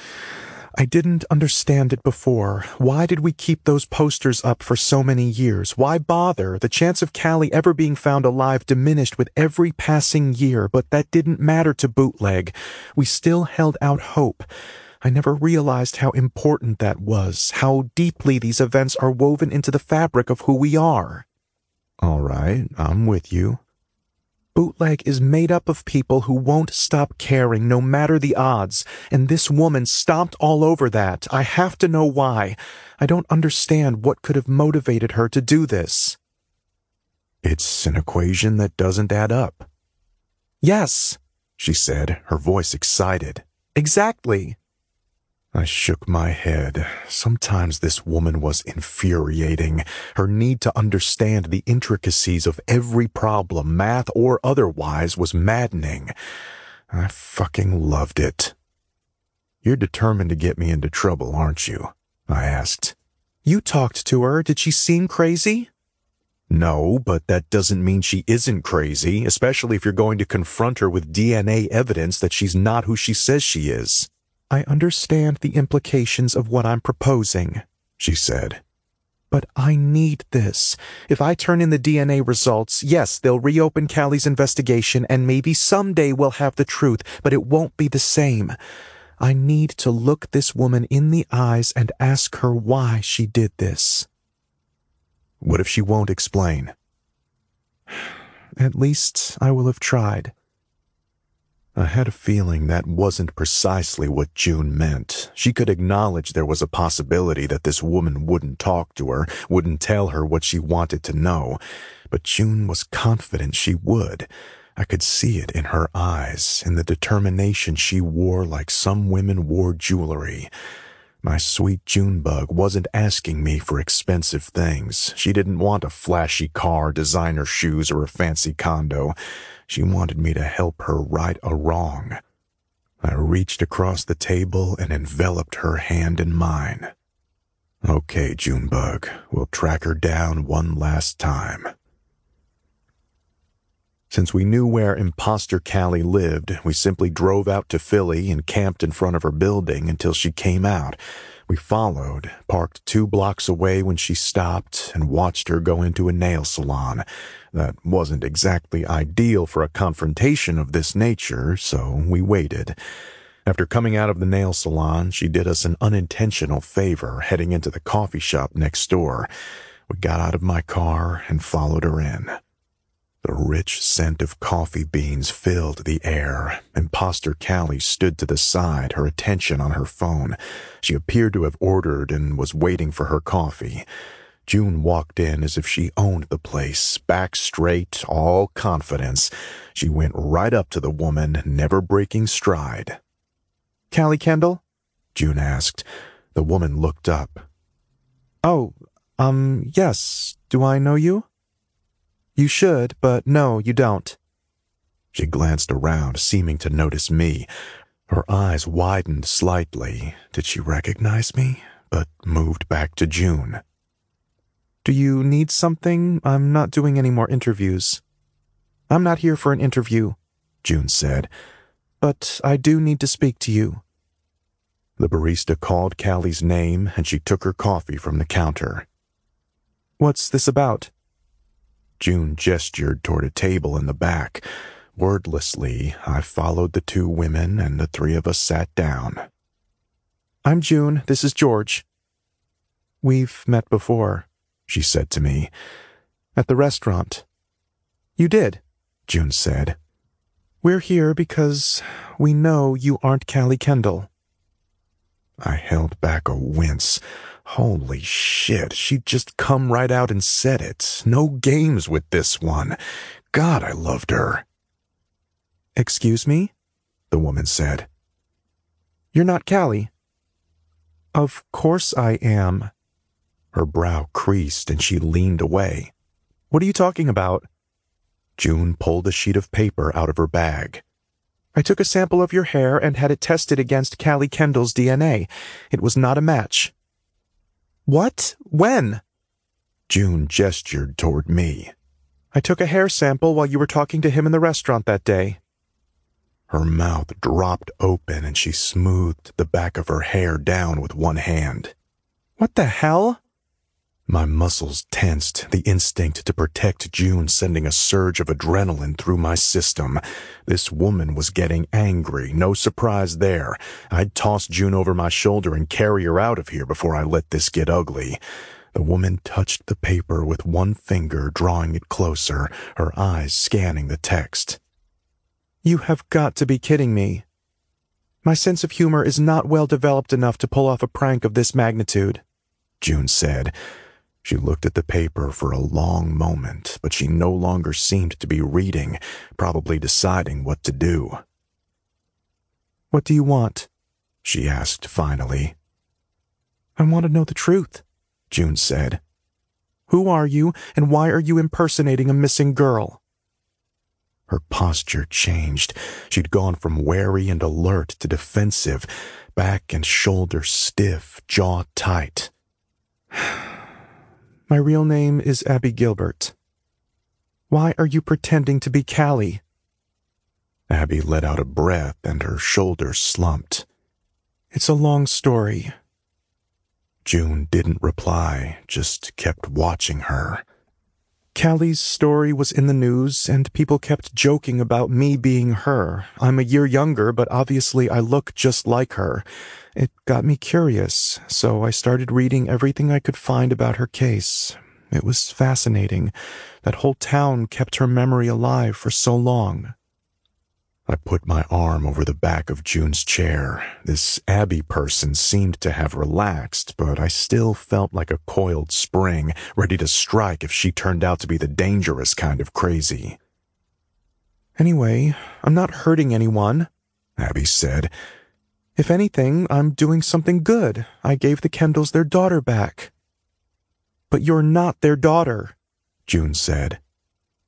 "I didn't understand it before. Why did we keep those posters up for so many years? Why bother? The chance of Callie ever being found alive diminished with every passing year, but that didn't matter to Bootleg. We still held out hope. I never realized how important that was, how deeply these events are woven into the fabric of who we are." "All right, I'm with you." "Bootleg is made up of people who won't stop caring no matter the odds, and this woman stomped all over that. I have to know why. I don't understand what could have motivated her to do this." "It's an equation that doesn't add up." "Yes," she said, her voice excited. "Exactly." I shook my head. Sometimes this woman was infuriating. Her need to understand the intricacies of every problem, math or otherwise, was maddening. I fucking loved it. "You're determined to get me into trouble, aren't you?" I asked. "You talked to her. Did she seem crazy?" "No, but that doesn't mean she isn't crazy, especially if you're going to confront her with D N A evidence that she's not who she says she is." "I understand the implications of what I'm proposing," she said. "But I need this. If I turn in the D N A results, yes, they'll reopen Callie's investigation and maybe someday we'll have the truth, but it won't be the same. I need to look this woman in the eyes and ask her why she did this." "What if she won't explain?" "At least I will have tried." I had a feeling that wasn't precisely what June meant. She could acknowledge there was a possibility that this woman wouldn't talk to her, wouldn't tell her what she wanted to know, but June was confident she would. I could see it in her eyes, in the determination she wore like some women wore jewelry. My sweet Junebug wasn't asking me for expensive things. She didn't want a flashy car, designer shoes, or a fancy condo. She wanted me to help her right a wrong. I reached across the table and enveloped her hand in mine. Okay, Junebug, we'll track her down one last time. Since we knew where Imposter Callie lived, we simply drove out to Philly and camped in front of her building until she came out. We followed, parked two blocks away when she stopped, and watched her go into a nail salon. That wasn't exactly ideal for a confrontation of this nature, so we waited. After coming out of the nail salon, she did us an unintentional favor, heading into the coffee shop next door. We got out of my car and followed her in. The rich scent of coffee beans filled the air. Imposter Callie stood to the side, her attention on her phone. She appeared to have ordered and was waiting for her coffee. June walked in as if she owned the place, back straight, all confidence. She went right up to the woman, never breaking stride. "Callie Kendall?" June asked. The woman looked up. "Oh, um, yes. Do I know you?" "You should, but no, you don't." She glanced around, seeming to notice me. Her eyes widened slightly. Did she recognize me? But moved back to June. "Do you need something? I'm not doing any more interviews." "I'm not here for an interview," June said. "But I do need to speak to you." The barista called Callie's name, and she took her coffee from the counter. "What's this about?" June gestured toward a table in the back. Wordlessly, I followed the two women, and the three of us sat down. "I'm June. This is George." "We've met before," she said to me. "At the restaurant." "You did," June said. "We're here because we know you aren't Callie Kendall." I held back a wince. Holy shit, she'd just come right out and said it. No games with this one. God, I loved her. "Excuse me?" the woman said. "You're not Callie." "Of course I am." Her brow creased and she leaned away. "What are you talking about?" June pulled a sheet of paper out of her bag. "I took a sample of your hair and had it tested against Callie Kendall's D N A. It was not a match." "What? When?" June gestured toward me. "I took a hair sample while you were talking to him in the restaurant that day." Her mouth dropped open and she smoothed the back of her hair down with one hand. "What the hell?" My muscles tensed, the instinct to protect June sending a surge of adrenaline through my system. This woman was getting angry, no surprise there. I'd toss June over my shoulder and carry her out of here before I let this get ugly. The woman touched the paper with one finger, drawing it closer, her eyes scanning the text. "You have got to be kidding me. My sense of humor is not well developed enough to pull off a prank of this magnitude," June said. She looked at the paper for a long moment, but she no longer seemed to be reading, probably deciding what to do. "What do you want?" she asked finally. "I want to know the truth," June said. "Who are you, and why are you impersonating a missing girl?" Her posture changed. She'd gone from wary and alert to defensive, back and shoulders stiff, jaw tight. "My real name is Abby Gilbert." "Why are you pretending to be Callie?" Abby let out a breath and her shoulders slumped. "It's a long story." June didn't reply, just kept watching her. "Callie's story was in the news, and people kept joking about me being her. I'm a year younger, but obviously I look just like her. It got me curious, so I started reading everything I could find about her case. It was fascinating. That whole town kept her memory alive for so long." I put my arm over the back of June's chair. This Abby person seemed to have relaxed, but I still felt like a coiled spring, ready to strike if she turned out to be the dangerous kind of crazy. "Anyway, I'm not hurting anyone," Abby said. "If anything, I'm doing something good. I gave the Kendalls their daughter back." "But you're not their daughter," June said.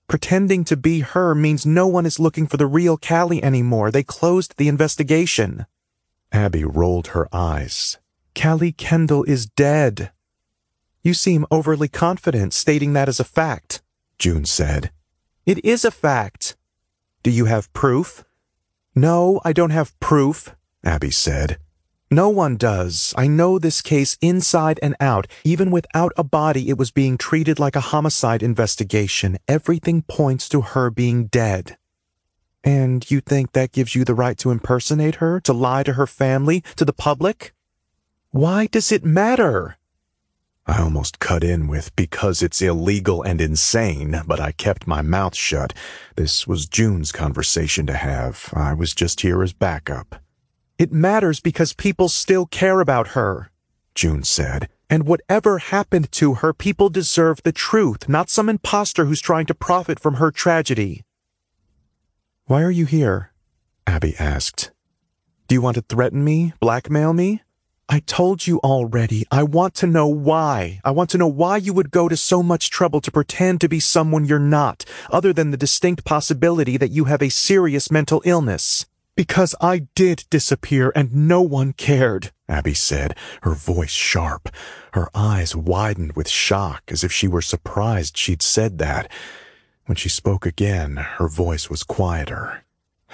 Pretending to be her means no one is looking for the real Callie anymore. They closed the investigation. Abby rolled her eyes. Callie Kendall is dead. You seem overly confident stating that as a fact, June said. It is a fact. Do you have proof? No, I don't have proof, Abby said. No one does. I know this case inside and out. Even without a body, it was being treated like a homicide investigation. Everything points to her being dead. And you think that gives you the right to impersonate her, to lie to her family, to the public? Why does it matter? I almost cut in with because it's illegal and insane, but I kept my mouth shut. This was June's conversation to have. I was just here as backup. It matters because people still care about her, June said. And whatever happened to her, people deserve the truth, not some imposter who's trying to profit from her tragedy. Why are you here? Abby asked. Do you want to threaten me, blackmail me? I told you already. I want to know why. I want to know why you would go to so much trouble to pretend to be someone you're not, other than the distinct possibility that you have a serious mental illness. Because I did disappear and no one cared, Abby said, her voice sharp. Her eyes widened with shock, as if she were surprised she'd said that. When she spoke again, her voice was quieter.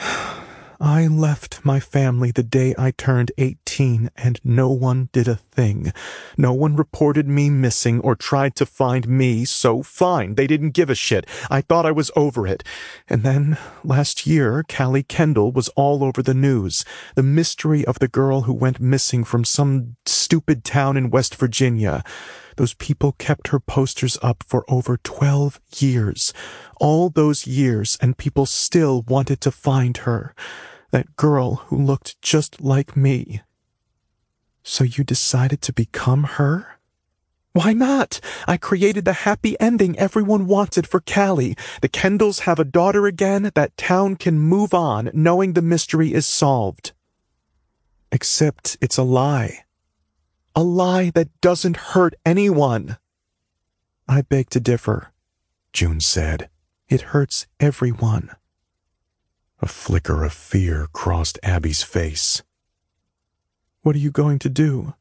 I left my family the day I turned eighteen, and no one did a thing. No one reported me missing or tried to find me, so fine, they didn't give a shit. I thought I was over it. And then, last year, Callie Kendall was all over the news. The mystery of the girl who went missing from some stupid town in West Virginia. Those people kept her posters up for over twelve years. All those years, and people still wanted to find her. That girl who looked just like me. So you decided to become her? Why not? I created the happy ending everyone wanted for Callie. The Kendalls have a daughter again. That town can move on, knowing the mystery is solved. Except it's a lie. A lie that doesn't hurt anyone. I beg to differ, June said. It hurts everyone. A flicker of fear crossed Abby's face. What are you going to do?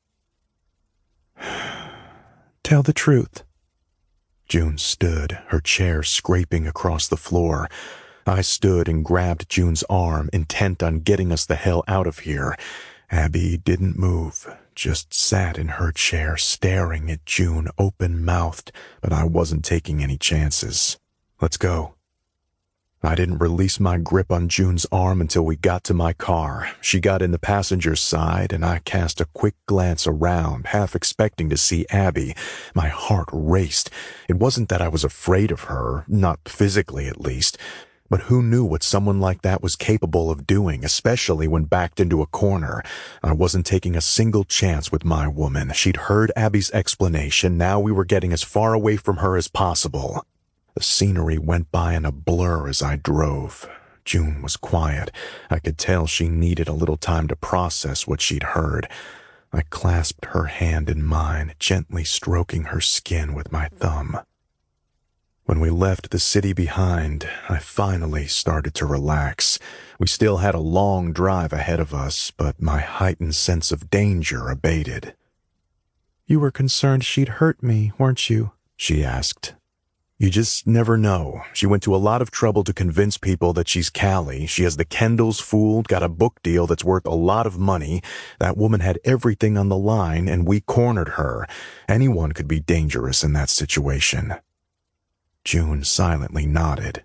Tell the truth. June stood, her chair scraping across the floor. I stood and grabbed June's arm, intent on getting us the hell out of here. Abby didn't move, just sat in her chair staring at June open-mouthed, but I wasn't taking any chances. Let's go. I didn't release my grip on June's arm until we got to my car. She got in the passenger's side, and I cast a quick glance around, half expecting to see Abby. My heart raced. It wasn't that I was afraid of her, not physically at least, but who knew what someone like that was capable of doing, especially when backed into a corner. I wasn't taking a single chance with my woman. She'd heard Abby's explanation. Now we were getting as far away from her as possible. The scenery went by in a blur as I drove. June was quiet. I could tell she needed a little time to process what she'd heard. I clasped her hand in mine, gently stroking her skin with my thumb. When we left the city behind, I finally started to relax. We still had a long drive ahead of us, but my heightened sense of danger abated. You were concerned she'd hurt me, weren't you? She asked. You just never know. She went to a lot of trouble to convince people that she's Callie. She has the Kendalls fooled, got a book deal that's worth a lot of money. That woman had everything on the line, and we cornered her. Anyone could be dangerous in that situation. June silently nodded.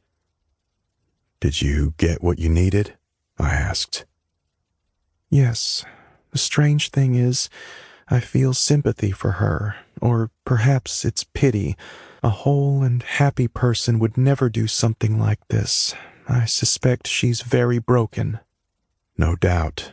Did you get what you needed? I asked. Yes. The strange thing is, I feel sympathy for her, or perhaps it's pity. A whole and happy person would never do something like this. I suspect she's very broken. No doubt.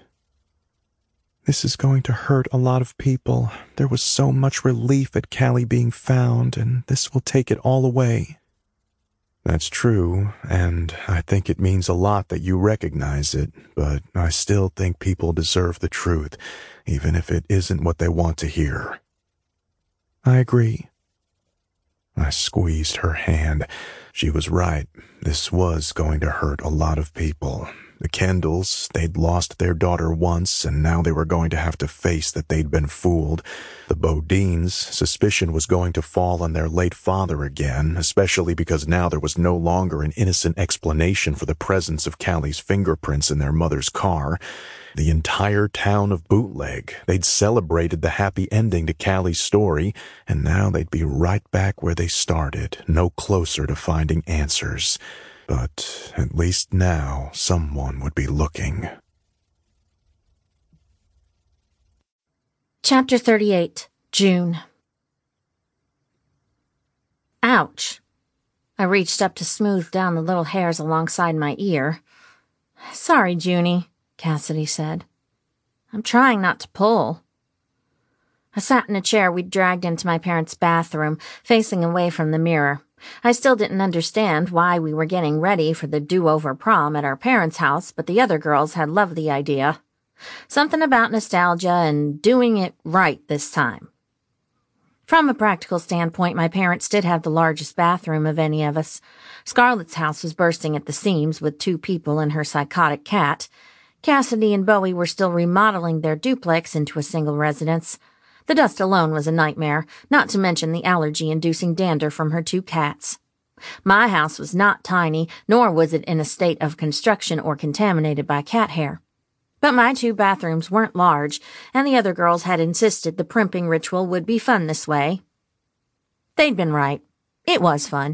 This is going to hurt a lot of people. There was so much relief at Callie being found, and this will take it all away. That's true, and I think it means a lot that you recognize it, but I still think people deserve the truth, even if it isn't what they want to hear. I agree. I squeezed her hand. She was right. This was going to hurt a lot of people. The Kendalls, they'd lost their daughter once, and now they were going to have to face that they'd been fooled. The Bodines, suspicion was going to fall on their late father again, especially because now there was no longer an innocent explanation for the presence of Callie's fingerprints in their mother's car. The entire town of Bootleg, they'd celebrated the happy ending to Callie's story, and now they'd be right back where they started, no closer to finding answers. But at least now someone would be looking. Chapter thirty-eight, June. Ouch. I reached up to smooth down the little hairs alongside my ear. Sorry, Junie, Cassidy said. I'm trying not to pull. I sat in a chair we'd dragged into my parents' bathroom, facing away from the mirror. I still didn't understand why we were getting ready for the do-over prom at our parents' house, but the other girls had loved the idea. Something about nostalgia and doing it right this time. From a practical standpoint, my parents did have the largest bathroom of any of us. Scarlett's house was bursting at the seams with two people and her psychotic cat. Cassidy and Bowie were still remodeling their duplex into a single residence. The dust alone was a nightmare, not to mention the allergy-inducing dander from her two cats. My house was not tiny, nor was it in a state of construction or contaminated by cat hair. But my two bathrooms weren't large, and the other girls had insisted the primping ritual would be fun this way. They'd been right. It was fun.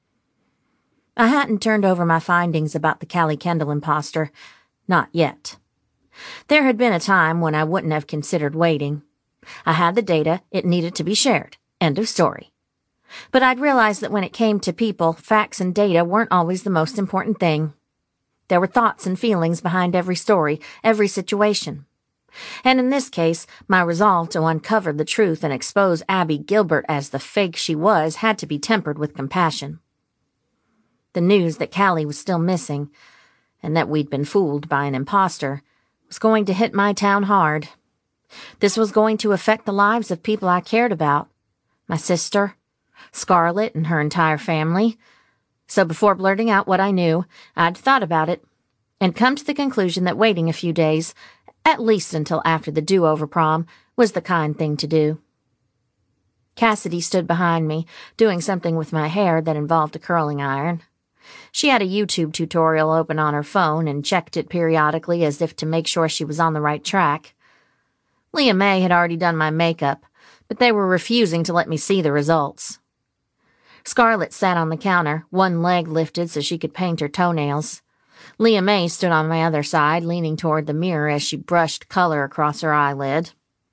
I hadn't turned over my findings about the Callie Kendall imposter. Not yet. There had been a time when I wouldn't have considered waiting. I had the data, it needed to be shared. End of story. But I'd realized that when it came to people, facts and data weren't always the most important thing. There were thoughts and feelings behind every story, every situation. And in this case, my resolve to uncover the truth and expose Abby Gilbert as the fake she was had to be tempered with compassion. The news that Callie was still missing, and that we'd been fooled by an imposter, was going to hit my town hard. This was going to affect the lives of people I cared about. My sister, Scarlett and her entire family. So before blurting out what I knew, I'd thought about it, and come to the conclusion that waiting a few days, at least until after the do-over prom, was the kind thing to do. Cassidy stood behind me, doing something with my hair that involved a curling iron. She had a YouTube tutorial open on her phone and checked it periodically as if to make sure she was on the right track. Leah May had already done my makeup, but they were refusing to let me see the results. Scarlett sat on the counter, one leg lifted so she could paint her toenails. Leah May stood on my other side, leaning toward the mirror as she brushed color across her eyelid.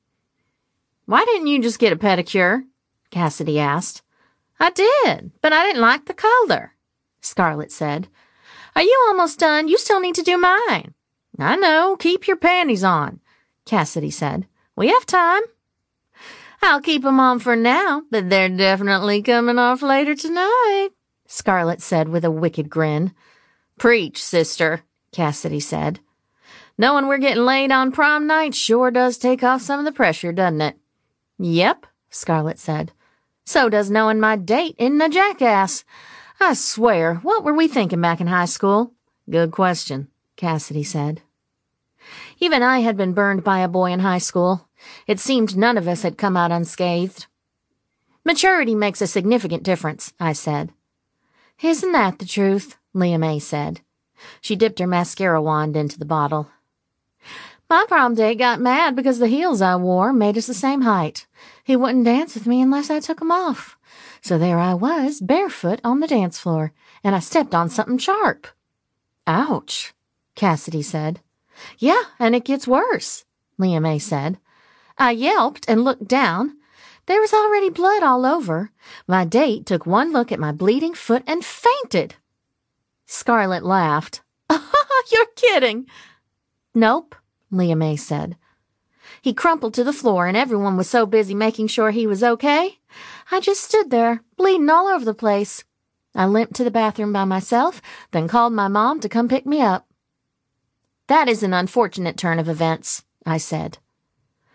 "Why didn't you just get a pedicure?" Cassidy asked. "I did, but I didn't like the color," Scarlett said. "Are you almost done? You still need to do mine." "I know. Keep your panties on," Cassidy said. "We have time." "I'll keep 'em on for now, but they're definitely coming off later tonight," Scarlett said with a wicked grin. "Preach, sister," Cassidy said. "Knowing we're getting laid on prom night sure does take off some of the pressure, doesn't it?" "Yep," Scarlett said. "So does knowing my date isn't a jackass. I swear, what were we thinking back in high school?" "Good question," Cassidy said. Even I had been burned by a boy in high school. It seemed none of us had come out unscathed. "Maturity makes a significant difference," I said. "Isn't that the truth?" Leah May said. She dipped her mascara wand into the bottle. "My prom date got mad because the heels I wore made us the same height. He wouldn't dance with me unless I took 'em off. So there I was, barefoot on the dance floor, and I stepped on something sharp." "Ouch," Cassidy said. "Yeah, and it gets worse," Leah May said. "I yelped and looked down. There was already blood all over. My date took one look at my bleeding foot and fainted." Scarlett laughed. "You're kidding." "Nope," Leah May said. "He crumpled to the floor and everyone was so busy making sure he was okay. I just stood there, bleeding all over the place. I limped to the bathroom by myself, then called my mom to come pick me up." "That is an unfortunate turn of events," I said.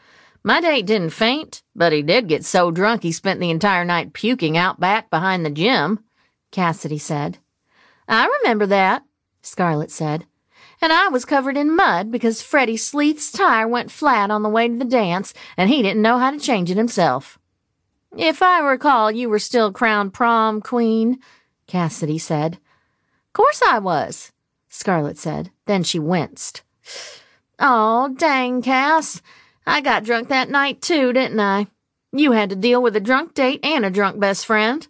My date didn't faint, but he did get so drunk he spent the entire night puking out back behind the gym, Cassidy said. I remember that, Scarlett said. And I was covered in mud because Freddie Sleeth's tire went flat on the way to the dance, and he didn't know how to change it himself. If I recall, you were still crowned prom queen, Cassidy said. Course I was, Scarlett said. Then she winced. Oh, dang, Cass. I got drunk that night too, didn't I? You had to deal with a drunk date and a drunk best friend.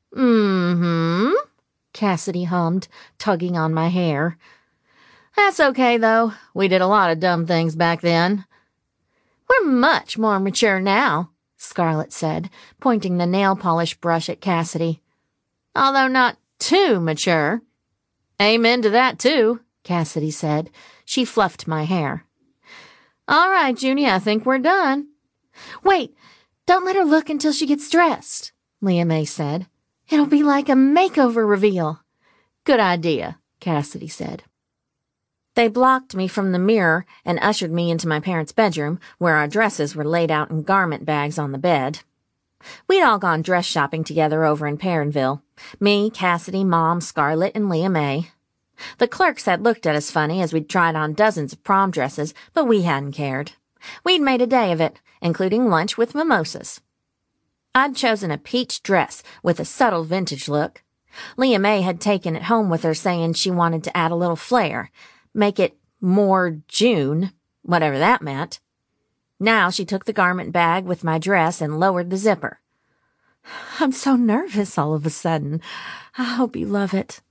Mm-hmm, Cassidy hummed, tugging on my hair. That's okay, though. We did a lot of dumb things back then. We're much more mature now, Scarlett said, pointing the nail polish brush at Cassidy. Although not too mature. Amen to that, too, Cassidy said. She fluffed my hair. All right, Junie, I think we're done. Wait, don't let her look until she gets dressed, Leah May said. It'll be like a makeover reveal. Good idea, Cassidy said. They blocked me from the mirror and ushered me into my parents' bedroom, where our dresses were laid out in garment bags on the bed. We'd all gone dress shopping together over in Perrinville. Me, Cassidy, Mom, Scarlett, and Leah May. The clerks had looked at us funny as we'd tried on dozens of prom dresses, but we hadn't cared. We'd made a day of it, including lunch with mimosas. I'd chosen a peach dress with a subtle vintage look. Leah May had taken it home with her, saying she wanted to add a little flair, make it more June, whatever that meant. Now she took the garment bag with my dress and lowered the zipper. I'm so nervous all of a sudden. I hope you love it.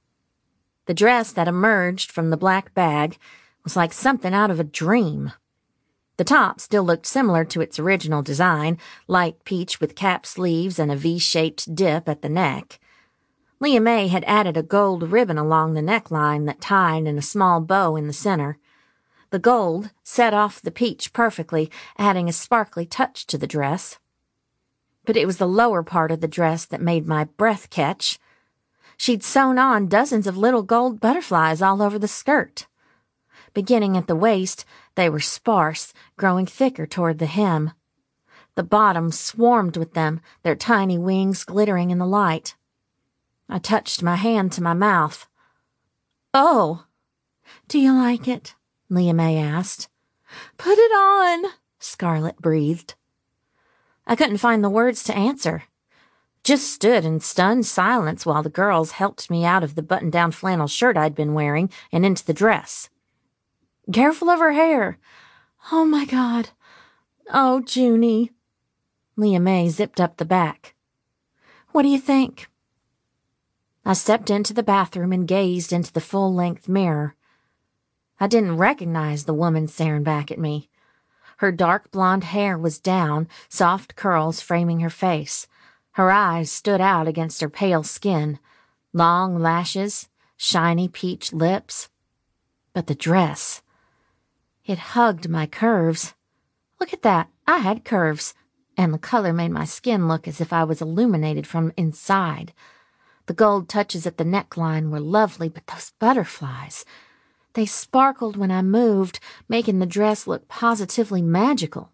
The dress that emerged from the black bag was like something out of a dream. The top still looked similar to its original design, light peach with cap sleeves and a V-shaped dip at the neck. Leah May had added a gold ribbon along the neckline that tied in a small bow in the center. The gold set off the peach perfectly, adding a sparkly touch to the dress. But it was the lower part of the dress that made my breath catch. She'd sewn on dozens of little gold butterflies all over the skirt. Beginning at the waist, they were sparse, growing thicker toward the hem. The bottom swarmed with them, their tiny wings glittering in the light. I touched my hand to my mouth. Oh! Do you like it? Leah May asked. Put it on, Scarlett breathed. I couldn't find the words to answer. Just stood in stunned silence while the girls helped me out of the button-down flannel shirt I'd been wearing and into the dress. Careful of her hair. Oh, my God. Oh, Junie. Leah May zipped up the back. What do you think? I stepped into the bathroom and gazed into the full-length mirror. I didn't recognize the woman staring back at me. Her dark blonde hair was down, soft curls framing her face. Her eyes stood out against her pale skin, long lashes, shiny peach lips. But the dress, it hugged my curves. Look at that, I had curves, and the color made my skin look as if I was illuminated from inside. The gold touches at the neckline were lovely, but those butterflies, they sparkled when I moved, making the dress look positively magical.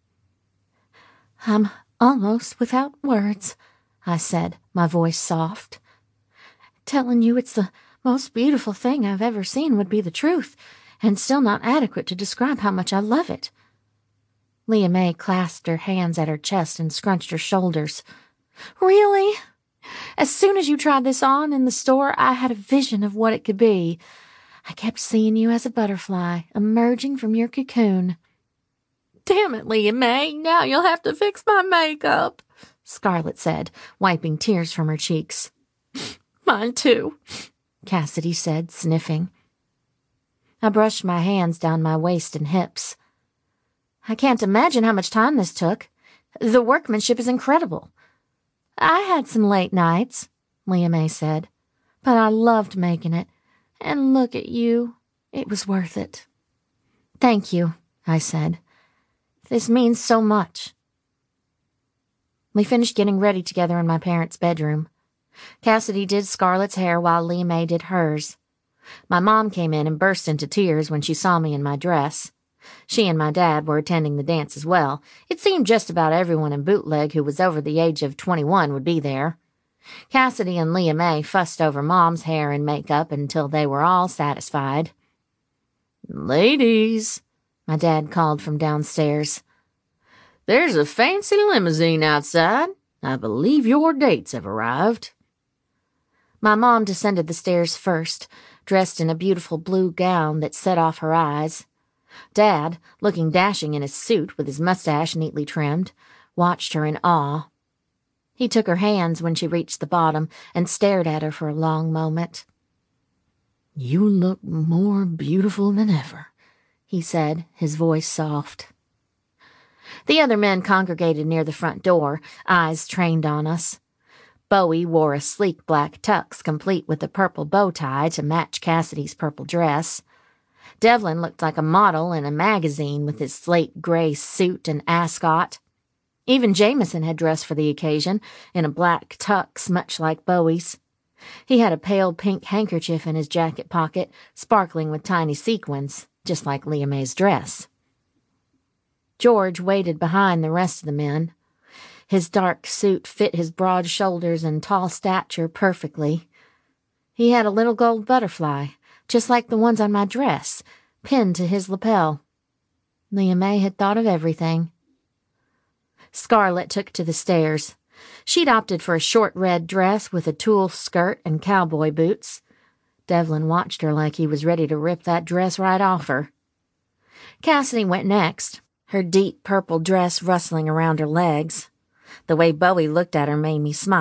I'm almost without words, I said, my voice soft. Telling you it's the most beautiful thing I've ever seen would be the truth, and still not adequate to describe how much I love it. Leah May clasped her hands at her chest and scrunched her shoulders. Really? As soon as you tried this on in the store, I had a vision of what it could be. I kept seeing you as a butterfly emerging from your cocoon. Damn it, Leah May, now you'll have to fix my makeup, Scarlett said, wiping tears from her cheeks. Mine too, Cassidy said, sniffing. I brushed my hands down my waist and hips. I can't imagine how much time this took. The workmanship is incredible. I had some late nights, Leah May said, but I loved making it. And look at you. It was worth it. Thank you, I said. This means so much. We finished getting ready together in my parents' bedroom. Cassidy did Scarlett's hair while Leah May did hers. My mom came in and burst into tears when she saw me in my dress. She and my dad were attending the dance as well. It seemed just about everyone in Bootleg who was over the age of twenty-one would be there. Cassidy and Leah May fussed over Mom's hair and makeup until they were all satisfied. "Ladies," my dad called from downstairs. "There's a fancy limousine outside. I believe your dates have arrived." My mom descended the stairs first, dressed in a beautiful blue gown that set off her eyes. Dad, looking dashing in his suit with his mustache neatly trimmed, watched her in awe. He took her hands when she reached the bottom and stared at her for a long moment. "You look more beautiful than ever," he said, his voice soft. The other men congregated near the front door, eyes trained on us. Bowie wore a sleek black tux complete with a purple bow tie to match Cassidy's purple dress. Devlin looked like a model in a magazine with his slate gray suit and ascot. Even Jameson had dressed for the occasion, in a black tux much like Bowie's. He had a pale pink handkerchief in his jacket pocket, sparkling with tiny sequins, just like Leah May's dress. George waited behind the rest of the men. His dark suit fit his broad shoulders and tall stature perfectly. He had a little gold butterfly, just like the ones on my dress, pinned to his lapel. Leah May had thought of everything. Scarlett took to the stairs. She'd opted for a short red dress with a tulle skirt and cowboy boots. Devlin watched her like he was ready to rip that dress right off her. Cassidy went next, her deep purple dress rustling around her legs. The way Bowie looked at her made me smile.